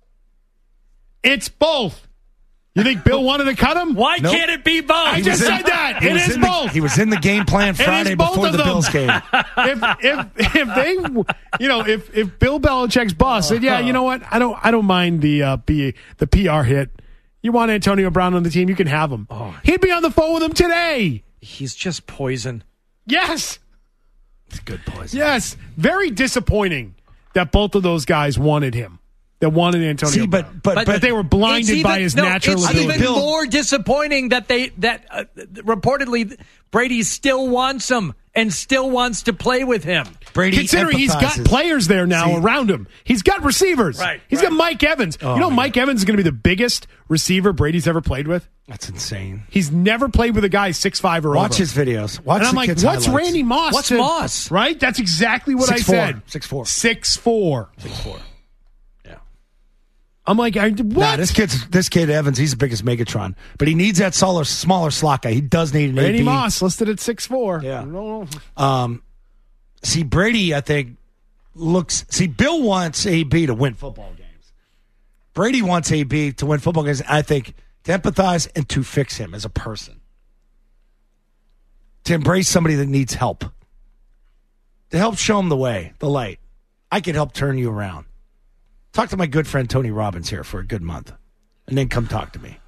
Speaker 4: It's both. You think Bill wanted to cut him?
Speaker 5: Why
Speaker 3: Nope.
Speaker 5: can't it be both?
Speaker 4: I just
Speaker 3: was in-
Speaker 4: said that.
Speaker 3: He
Speaker 4: It
Speaker 3: was
Speaker 4: is
Speaker 3: in the-
Speaker 4: both.
Speaker 3: He was in the game plan
Speaker 4: It is
Speaker 3: Friday
Speaker 4: both
Speaker 3: before
Speaker 4: of
Speaker 3: the
Speaker 4: them.
Speaker 3: Bills game.
Speaker 4: if if if they, you know, if if Bill Belichick's boss said, yeah, you know what, I don't I don't mind the uh, P, the P R hit. You want Antonio Brown on the team, you can have him.
Speaker 5: Oh.
Speaker 4: He'd be on the phone with him today.
Speaker 5: He's just poison.
Speaker 4: Yes,
Speaker 3: It's good poison.
Speaker 4: yes. Very disappointing that both of those guys wanted him. That wanted Antonio.
Speaker 3: See,
Speaker 4: Brown.
Speaker 3: but, but,
Speaker 5: But-
Speaker 4: But they were blinded
Speaker 5: It's
Speaker 4: by
Speaker 5: even-
Speaker 4: his
Speaker 5: no,
Speaker 4: natural
Speaker 5: It's
Speaker 4: ability.
Speaker 5: even
Speaker 3: Bill-
Speaker 5: more disappointing that they that uh, reportedly Brady still wants him and still wants to play with him.
Speaker 3: Brady
Speaker 4: Considering he's got
Speaker 3: empathizes.
Speaker 4: players there now
Speaker 3: See-
Speaker 4: around him. He's got receivers.
Speaker 5: Right,
Speaker 4: He's
Speaker 5: right.
Speaker 4: got Mike Evans.
Speaker 3: Oh,
Speaker 4: you know
Speaker 3: my
Speaker 4: Mike Evans is going to be the biggest receiver Brady's ever played with?
Speaker 3: That's insane.
Speaker 4: He's never played with a guy six five or
Speaker 3: Watch
Speaker 4: over.
Speaker 3: his videos. Watch
Speaker 4: and I'm
Speaker 3: the
Speaker 4: like,
Speaker 3: kid's
Speaker 4: what's
Speaker 3: highlights.
Speaker 4: Randy Moss?
Speaker 5: What's
Speaker 4: to-
Speaker 5: Moss?
Speaker 4: Right? That's exactly what
Speaker 3: Six
Speaker 4: I
Speaker 3: four.
Speaker 4: said.
Speaker 3: Six four.
Speaker 4: Six four.
Speaker 3: Six four. Yeah.
Speaker 4: I'm like, I, what?
Speaker 3: Nah, this kid's this kid Evans. He's the biggest Megatron, but he needs that smaller, smaller slot guy. He does need an
Speaker 4: Randy
Speaker 3: A B.
Speaker 4: Moss listed at six four.
Speaker 3: Yeah.
Speaker 4: No.
Speaker 3: Um, see, Brady, I think looks. See, Bill wants A B to win football games. Brady wants A B to win football games. I think to empathize and to fix him as a person, to embrace somebody that needs help, to help show him the way, the light. I can help turn you around. Talk to my good friend Tony Robbins here for a good month, and then come talk to me.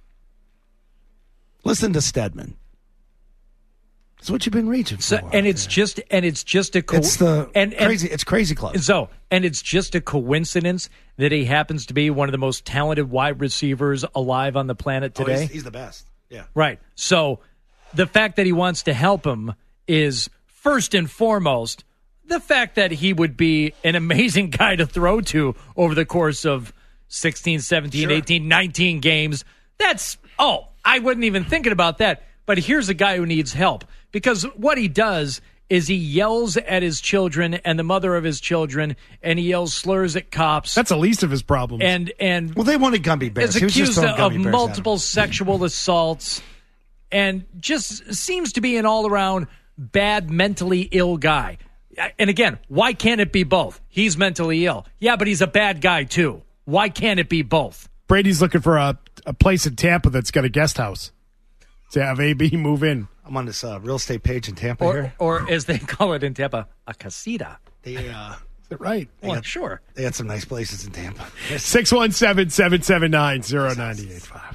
Speaker 3: Listen to Stedman. That's what you've been reaching for.
Speaker 5: So, and it's just and it's just a co-
Speaker 3: it's the
Speaker 5: and, and
Speaker 3: crazy. It's crazy club.
Speaker 5: So, and it's just a coincidence that he happens to be one of the most talented wide receivers alive on the planet
Speaker 3: Oh,
Speaker 5: today.
Speaker 3: he's, he's the best. Yeah.
Speaker 5: Right. So, the fact that he wants to help him is first and foremost the fact that he would be an amazing guy to throw to over the course of sixteen, seventeen,
Speaker 3: Sure.
Speaker 5: eighteen, nineteen games. That's, oh, I wasn't even thinking about that. But here's a guy who needs help because what he does is he yells at his children and the mother of his children, and he yells slurs at cops.
Speaker 4: That's the least of his problems.
Speaker 5: and and
Speaker 3: Well, they wanted gummy bears.
Speaker 5: is
Speaker 3: He was just
Speaker 5: accused
Speaker 3: throwing
Speaker 5: of
Speaker 3: gummy bears at
Speaker 5: multiple
Speaker 3: him.
Speaker 5: sexual assaults and just seems to be an all-around bad, mentally ill guy. And again, why can't it be both? He's mentally ill. Yeah, but he's a bad guy too. Why can't it be both?
Speaker 4: Brady's looking for a, a place in Tampa that's got a guest house to have A B move in.
Speaker 3: I'm on this uh, real estate page in Tampa
Speaker 5: Or,
Speaker 3: here.
Speaker 5: or as they call it in Tampa, a casita.
Speaker 3: They, uh,
Speaker 4: Is that right?
Speaker 5: Well,
Speaker 3: got-
Speaker 5: sure.
Speaker 3: they had some nice places in Tampa.
Speaker 4: six one seven, seven seven nine, zero nine eight five.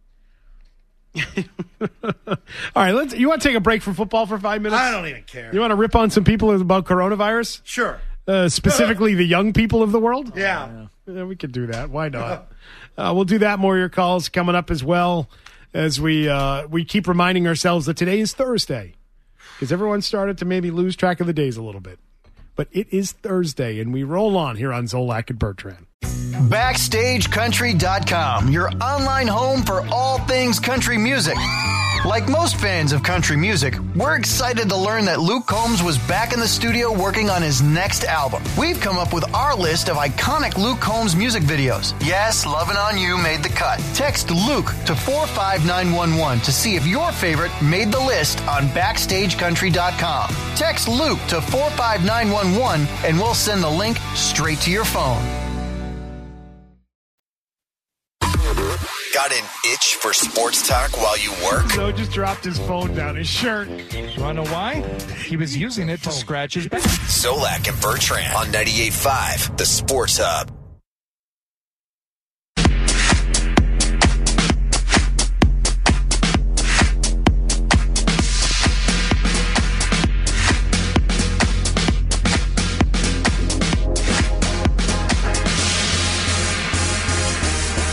Speaker 4: All right, let's. You want to take a break from football for five minutes?
Speaker 3: I don't even care.
Speaker 4: You want to rip on some people about coronavirus?
Speaker 3: Sure.
Speaker 4: Uh, specifically, the young people of the world?
Speaker 3: Yeah.
Speaker 4: Yeah, we could do that. Why not? Uh, we'll do that. More of your calls coming up as well as we uh, we keep reminding ourselves that today is Thursday because everyone started to maybe lose track of the days a little bit. But it is Thursday, and we roll on here on Zolak and Bertrand.
Speaker 1: Backstage Country dot com, your online home for all things country music. Like most fans of country music, we're excited to learn that Luke Combs was back in the studio working on his next album. We've come up with our list of iconic Luke Combs music videos. Yes, Lovin' On You made the cut. Text Luke to four five nine one one to see if your favorite made the list on Backstage Country dot com. Text Luke to four five nine one one and we'll send the link straight to your phone.
Speaker 6: Got an itch for sports talk while you work?
Speaker 4: So just dropped his phone down his shirt.
Speaker 5: You want to know why? He was using it to scratch his back.
Speaker 6: Zolak and Bertrand on ninety-eight point five, The Sports Hub.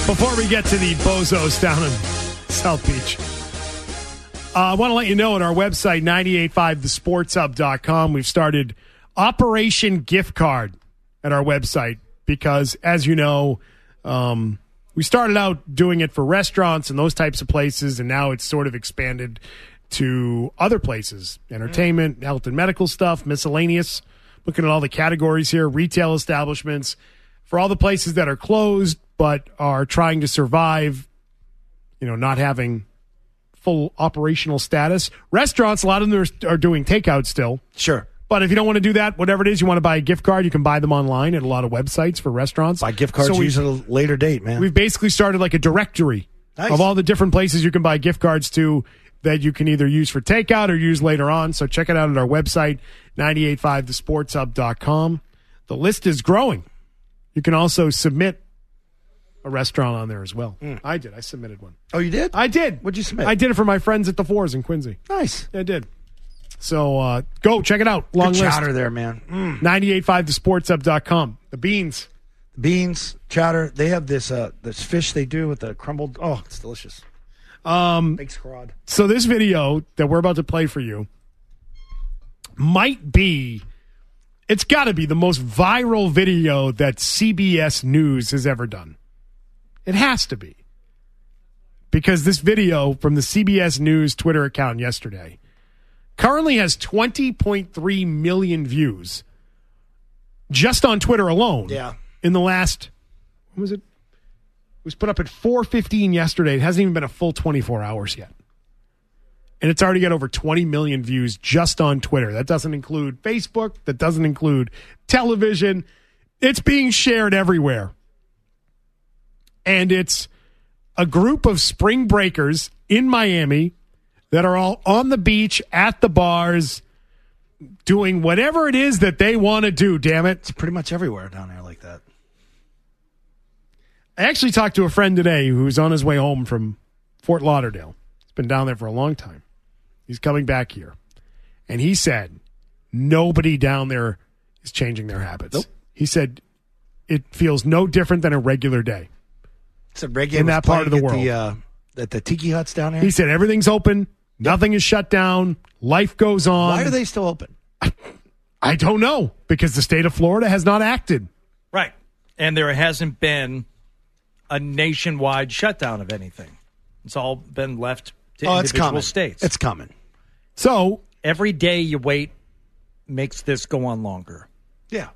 Speaker 4: Before we get to the bozos down in South Beach, uh, I want to let you know at our website, nine eight five the sports hub dot com, we've started Operation Gift Card at our website because, as you know, um, we started out doing it for restaurants and those types of places, and now it's sort of expanded to other places, entertainment, health and medical stuff, miscellaneous. Looking at all the categories here, retail establishments, for all the places that are closed but are trying to survive, you know, not having full operational status. Restaurants, a lot of them are, are doing takeout still.
Speaker 3: Sure.
Speaker 4: But if you don't want to do that, whatever it is, you want to buy a gift card, you can buy them online at a lot of websites for restaurants.
Speaker 3: Buy gift cards,
Speaker 4: so
Speaker 3: use at a later date, man.
Speaker 4: We've basically started like a directory nice. of all the different places you can buy gift cards to that you can either use for takeout or use later on. So check it out at our website, nine eight five the sports hub dot com. The list is growing. You can also submit a restaurant on there as well. Mm. I did. I submitted one.
Speaker 3: Oh, you did?
Speaker 4: I did.
Speaker 3: What'd you submit?
Speaker 4: I did it for my friends at the Fours in Quincy.
Speaker 3: Nice.
Speaker 4: I did. So uh, go check it out. Long
Speaker 3: Good
Speaker 4: list.
Speaker 3: chowder there, man. Mm.
Speaker 4: nine eight five the sports hub dot com. The beans.
Speaker 3: Beans, chowder. They have this uh, this fish they do with the crumbled. Oh, it's delicious.
Speaker 4: Um,
Speaker 3: Big scrod.
Speaker 4: So this video that we're about to play for you might be, it's got to be the most viral video that C B S News has ever done. It has to be. Because this video from the C B S News Twitter account yesterday currently has twenty point three million views just on Twitter alone.
Speaker 3: Yeah.
Speaker 4: In the last, what was it? It was put up at four fifteen yesterday. It hasn't even been a full twenty-four hours yet. And it's already got over twenty million views just on Twitter. That doesn't include Facebook. That doesn't include television. It's being shared everywhere. And it's a group of spring breakers in Miami that are all on the beach, at the bars, doing whatever it is that they want to do, damn it.
Speaker 3: It's pretty much everywhere down there like that.
Speaker 4: I actually talked to a friend today who's on his way home from Fort Lauderdale. He's been down there for a long time. He's coming back here. And he said nobody down there is changing their habits.
Speaker 3: Nope.
Speaker 4: He said it feels no different than a regular day.
Speaker 3: It's a regular
Speaker 4: in that part of the world.
Speaker 3: The, uh, at the tiki huts down there.
Speaker 4: He said everything's open. Nothing is shut down. Life goes on.
Speaker 3: Why are they still open?
Speaker 4: I, I don't know. Because the state of Florida has not acted.
Speaker 5: Right. And there hasn't been a nationwide shutdown of anything. It's all been left to
Speaker 3: oh, it's
Speaker 5: individual
Speaker 3: coming.
Speaker 5: states.
Speaker 3: It's coming.
Speaker 4: So
Speaker 5: every day you wait makes this go on longer.
Speaker 3: Yeah.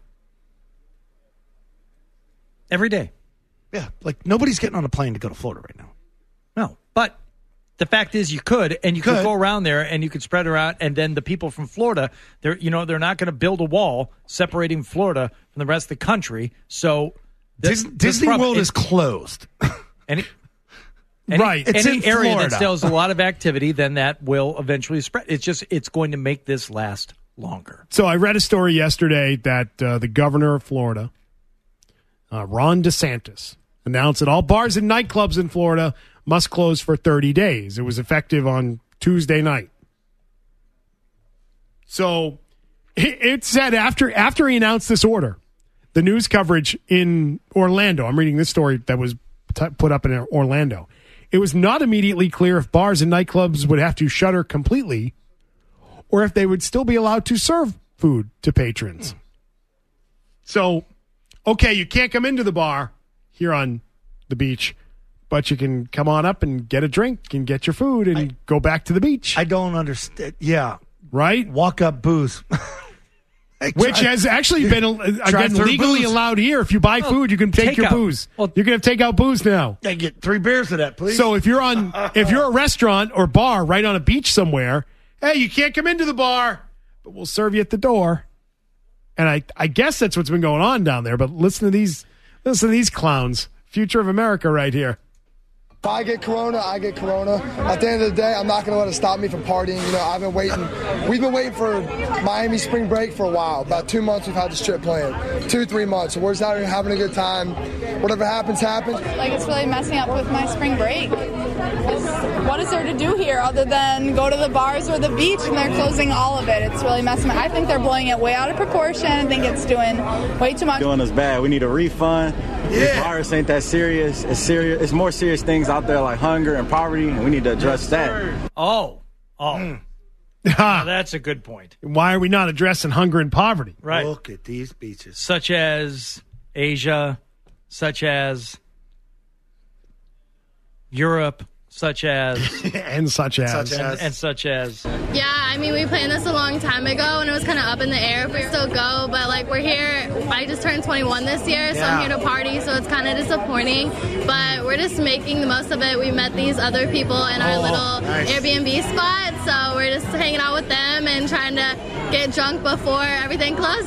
Speaker 5: Every day.
Speaker 3: Yeah. Like nobody's getting on a plane to go to Florida right now.
Speaker 5: No. But the fact is you could, and you could,
Speaker 3: could
Speaker 5: go around there and you could spread around, and then the people from Florida, they're you know, they're not going to build a wall separating Florida from the rest of the country. So
Speaker 3: Dis- Disney prob- World
Speaker 5: it,
Speaker 3: is closed.
Speaker 5: Any, any,
Speaker 4: right.
Speaker 5: Any
Speaker 3: It's in
Speaker 5: area
Speaker 3: Florida.
Speaker 5: that still has a lot of activity, then that will eventually spread. It's just, it's going to make this last longer.
Speaker 4: So I read a story yesterday that uh, the governor of Florida, uh, Ron DeSantis, announced that all bars and nightclubs in Florida must close for thirty days. It was effective on Tuesday night. So it, it said after after he announced this order, the news coverage in Orlando, I'm reading this story that was t- put up in Orlando, it was not immediately clear if bars and nightclubs would have to shutter completely or if they would still be allowed to serve food to patrons. So, okay, you can't come into the bar here on the beach, but you can come on up and get a drink and get your food and
Speaker 3: I,
Speaker 4: go back to the beach.
Speaker 3: I don't understand. Yeah.
Speaker 4: Right?
Speaker 3: Walk up booze.
Speaker 4: Which has actually been again legally
Speaker 3: booze.
Speaker 4: allowed here. If you buy
Speaker 5: well,
Speaker 4: food, you can take your
Speaker 5: takeout.
Speaker 4: booze.
Speaker 5: Well,
Speaker 4: you can have takeout booze now.
Speaker 3: I get three beers of that, please.
Speaker 4: So if you're on, if you're a restaurant or bar right on a beach somewhere, hey, you can't come into the bar, but we'll serve you at the door. And I, I guess that's what's been going on down there. But listen to these, listen to these clowns. Future of America, right here.
Speaker 12: If I get Corona, I get Corona. At the end of the day, I'm not going to let it stop me from partying. You know, I've been waiting. We've been waiting for Miami spring break for a while. About two months we've had the strip playing. Two, three months. So we're just out here having a good time. Whatever happens, happens.
Speaker 13: Like, it's really messing up with my spring break. What is there to do here other than go to the bars or the beach, and they're closing all of it? It's really messing. I think they're blowing it way out of proportion. I think it's doing way too much.
Speaker 14: Doing us bad. We need a refund. This virus ain't that serious. It's serious. It's more serious things out there like hunger and poverty, and we need to address that.
Speaker 5: Oh, oh. Now, that's a good point.
Speaker 4: Why are we not addressing hunger and poverty?
Speaker 5: Right.
Speaker 3: Look at these beaches.
Speaker 5: Such as Asia, such as Europe, such as
Speaker 4: and such as
Speaker 5: such as. And, and such as.
Speaker 15: Yeah, I mean, we planned this a long time ago, and it was kind of up in the air if we still go. But like, we're here. I just turned twenty-one this year, so
Speaker 16: Yeah.
Speaker 15: I'm here to party. So it's kind of disappointing, but we're just making the most of it. We met these other people in our
Speaker 16: Oh,
Speaker 15: little
Speaker 16: nice.
Speaker 15: Airbnb spot, so we're just hanging out with them and trying to get drunk before everything closes.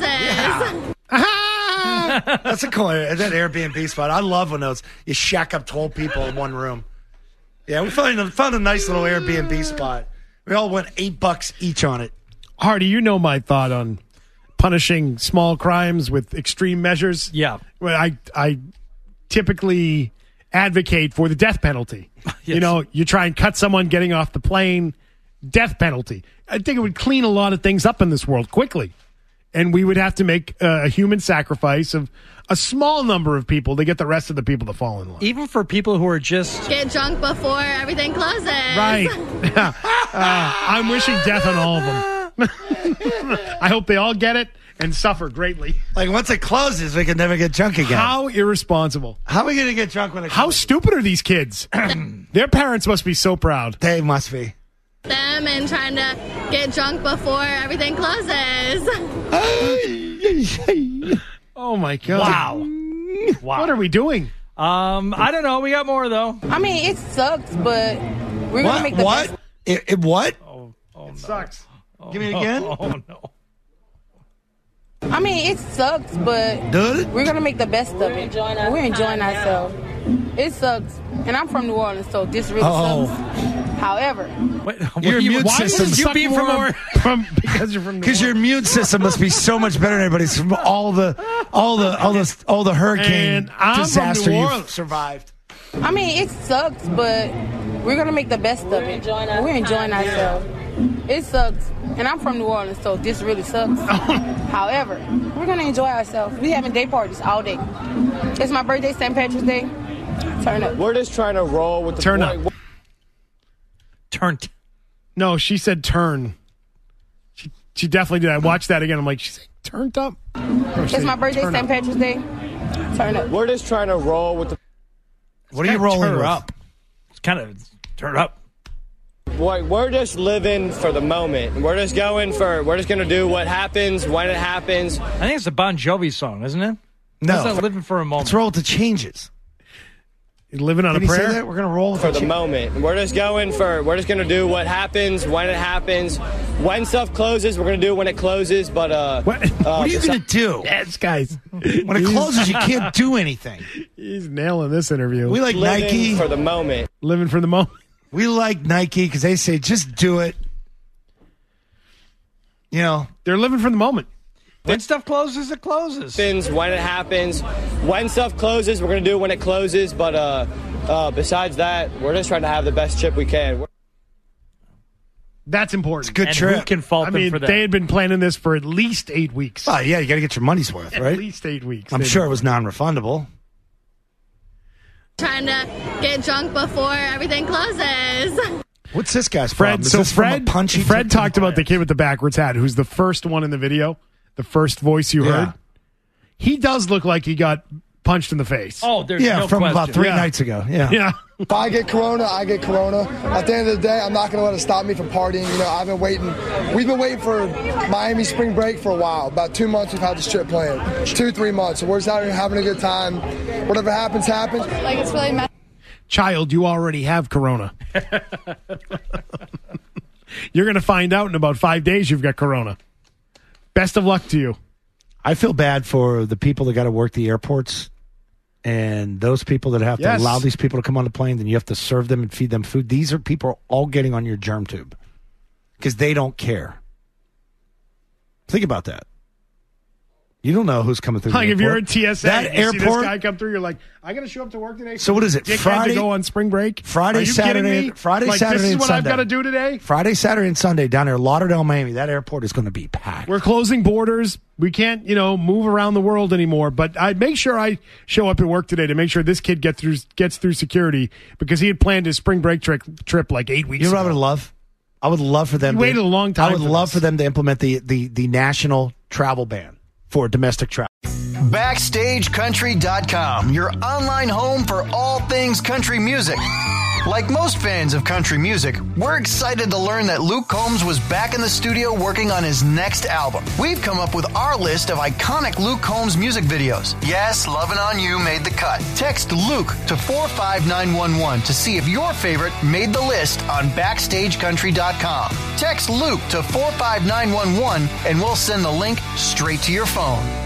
Speaker 3: That's a cool that Airbnb spot. I love when those you shack up twelve people in one room. Yeah, we found a, found a nice little Airbnb spot. We all went eight bucks each on it.
Speaker 4: Hardy, you know my thought on punishing small crimes with extreme measures.
Speaker 5: Yeah.
Speaker 4: Well, I I typically advocate for the death penalty. You know, you try and cut someone getting off the plane, death penalty. I think it would clean a lot of things up in this world quickly. And we would have to make uh, a human sacrifice of a small number of people to get the rest of the people to fall in line.
Speaker 5: Even for people who are just
Speaker 15: Get drunk before everything closes.
Speaker 4: Right. uh, I'm wishing death on all of them. I hope they all get it and suffer greatly.
Speaker 3: Like once it closes, we can never get drunk again.
Speaker 4: How irresponsible.
Speaker 3: How are we going to get drunk when it
Speaker 4: How stupid are these kids? Their parents must be so proud.
Speaker 3: They must be.
Speaker 15: Them and trying to get drunk before everything closes.
Speaker 4: Oh my God.
Speaker 5: Wow. Wow.
Speaker 4: What are we doing?
Speaker 5: Um, I don't know. We got more though.
Speaker 17: I mean, it sucks, but we're
Speaker 3: What?
Speaker 17: gonna make the
Speaker 3: What?
Speaker 17: best.
Speaker 3: It, it what?
Speaker 5: Oh, oh
Speaker 4: it sucks.
Speaker 3: Give me it again.
Speaker 5: Oh no.
Speaker 17: I mean, it sucks, but
Speaker 3: Dude?
Speaker 17: we're gonna make the best of it. We're enjoying ourselves. It sucks, and I'm from New Orleans, so this really
Speaker 3: Oh.
Speaker 17: sucks. However,
Speaker 3: Your immune
Speaker 4: Why
Speaker 3: system
Speaker 4: does you be from, more, from because you're from New
Speaker 3: Because your immune system must be so much better than everybody's from all the all the all the all the hurricane
Speaker 17: And I'm from
Speaker 3: disaster
Speaker 17: New
Speaker 3: you've
Speaker 17: Orleans.
Speaker 3: survived.
Speaker 17: I mean, it sucks, but we're gonna make the best of it. We're enjoying ourselves. It sucks, and I'm from New Orleans, so this really sucks. However, we're gonna enjoy ourselves. We having day parties all day. It's my birthday, Saint Patrick's Day. Turn up.
Speaker 18: We're just trying to roll with the
Speaker 4: Turn
Speaker 18: point.
Speaker 4: up. Turned. No, she said turn. She she definitely did. I watched that again. I'm like, she's saying turned up.
Speaker 17: It's my birthday,
Speaker 18: turn
Speaker 17: Saint
Speaker 18: up.
Speaker 17: Patrick's Day. Turn up.
Speaker 18: We're just trying to roll with the.
Speaker 3: What are you rolling
Speaker 5: turn
Speaker 3: with?
Speaker 5: up. It's kind of turn up.
Speaker 18: We're we're just living for the moment. We're just going for. We're just gonna do what happens when it happens.
Speaker 5: I think it's a Bon Jovi song, isn't it?
Speaker 3: No.
Speaker 5: It's not living for a moment.
Speaker 3: Let's roll with the changes.
Speaker 4: You're living on
Speaker 3: Did
Speaker 4: a
Speaker 3: he say
Speaker 4: prayer.
Speaker 3: that? We're gonna roll with
Speaker 18: For
Speaker 3: the
Speaker 18: the
Speaker 3: cha-
Speaker 18: moment. We're just going for. We're just gonna do what happens when it happens. When stuff closes, we're gonna do it when it closes. But uh,
Speaker 3: What, what are you gonna do?
Speaker 4: Yes, guys.
Speaker 3: When it closes, you can't do anything.
Speaker 4: He's nailing this interview.
Speaker 3: We like
Speaker 18: living
Speaker 3: Nike.
Speaker 18: for the moment.
Speaker 4: Living for the moment.
Speaker 3: We like Nike because they say just do it. You know,
Speaker 4: they're living for the moment.
Speaker 5: When stuff closes, it closes.
Speaker 18: Happens when it happens. When stuff closes, we're gonna do it when it closes. But uh, uh, besides that, we're just trying to have the best chip we can. We're-
Speaker 4: That's important.
Speaker 3: It's a good
Speaker 5: And
Speaker 3: trip.
Speaker 5: who can fault
Speaker 4: I
Speaker 5: them
Speaker 4: mean,
Speaker 5: for that?
Speaker 4: they had been planning this for at least eight weeks.
Speaker 3: Oh yeah, you got to get your money's worth,
Speaker 4: At
Speaker 3: right?
Speaker 4: least eight weeks.
Speaker 3: I'm
Speaker 4: They-
Speaker 3: sure it was non-refundable.
Speaker 15: Trying to get drunk before everything closes.
Speaker 3: What's this guy's
Speaker 4: Fred.
Speaker 3: problem? Is
Speaker 4: So
Speaker 3: this from a
Speaker 4: Fred,
Speaker 3: punch he
Speaker 4: Fred
Speaker 3: took to the-
Speaker 4: talked about the kid with the backwards hat, who's the first one in the video, the first voice you
Speaker 3: Yeah.
Speaker 4: heard. He does look like he got punched in the face.
Speaker 5: Oh, there's
Speaker 3: Yeah,
Speaker 5: no
Speaker 3: from
Speaker 5: question.
Speaker 3: about three
Speaker 4: Yeah.
Speaker 3: nights ago. Yeah.
Speaker 4: Yeah.
Speaker 12: If I get corona, I get corona. At the end of the day, I'm not going to let it stop me from partying. You know, I've been waiting. We've been waiting for Miami spring break for a while. About two months we've had this trip planned. Two, three months. So we're just out here having a good time. Whatever happens, happens.
Speaker 13: Like it's really messy.
Speaker 4: Child, you already have corona. You're going to find out in about five days you've got corona. Best of luck to you.
Speaker 3: I feel bad for the people that got to work the airports and those people that have
Speaker 4: Yes.
Speaker 3: to allow these people to come on the plane. Then you have to serve them and feed them food. These are people all getting on your germ tube because they don't care. Think about that. You don't know who's coming through.
Speaker 4: Like
Speaker 3: the
Speaker 4: if you're
Speaker 3: airport.
Speaker 4: at T S A,
Speaker 3: that
Speaker 4: you
Speaker 3: airport,
Speaker 4: see this guy come through, you're like, I got to show up to work today.
Speaker 3: So what is it?
Speaker 4: Dickhead
Speaker 3: Friday
Speaker 4: to go on spring break.
Speaker 3: Friday,
Speaker 4: Are you
Speaker 3: Saturday,
Speaker 4: kidding me?
Speaker 3: Friday,
Speaker 4: like,
Speaker 3: Saturday,
Speaker 4: This is
Speaker 3: and
Speaker 4: what
Speaker 3: Sunday.
Speaker 4: I've got to do today.
Speaker 3: Friday, Saturday, and Sunday down there, Lauderdale, Miami. That airport is going to be packed.
Speaker 4: We're closing borders. We can't, you know, move around the world anymore. But I make sure I show up at work today to make sure this kid get through gets through security because he had planned his spring break trip trip like eight weeks.
Speaker 3: You know
Speaker 4: ago.
Speaker 3: what I would love? I would love for them.
Speaker 4: You
Speaker 3: to,
Speaker 4: waited a long time
Speaker 3: I would
Speaker 4: for
Speaker 3: love
Speaker 4: this.
Speaker 3: for them to implement the the the national travel ban for domestic travel.
Speaker 1: Backstage Country dot com, your online home for all things country music. Like most fans of country music, we're excited to learn that Luke Combs was back in the studio working on his next album. We've come up with our list of iconic Luke Combs music videos. Yes, Lovin' On You made the cut. Text Luke to four five nine one one to see if your favorite made the list on Backstage Country dot com. Text Luke to four five nine one one and we'll send the link straight to your phone.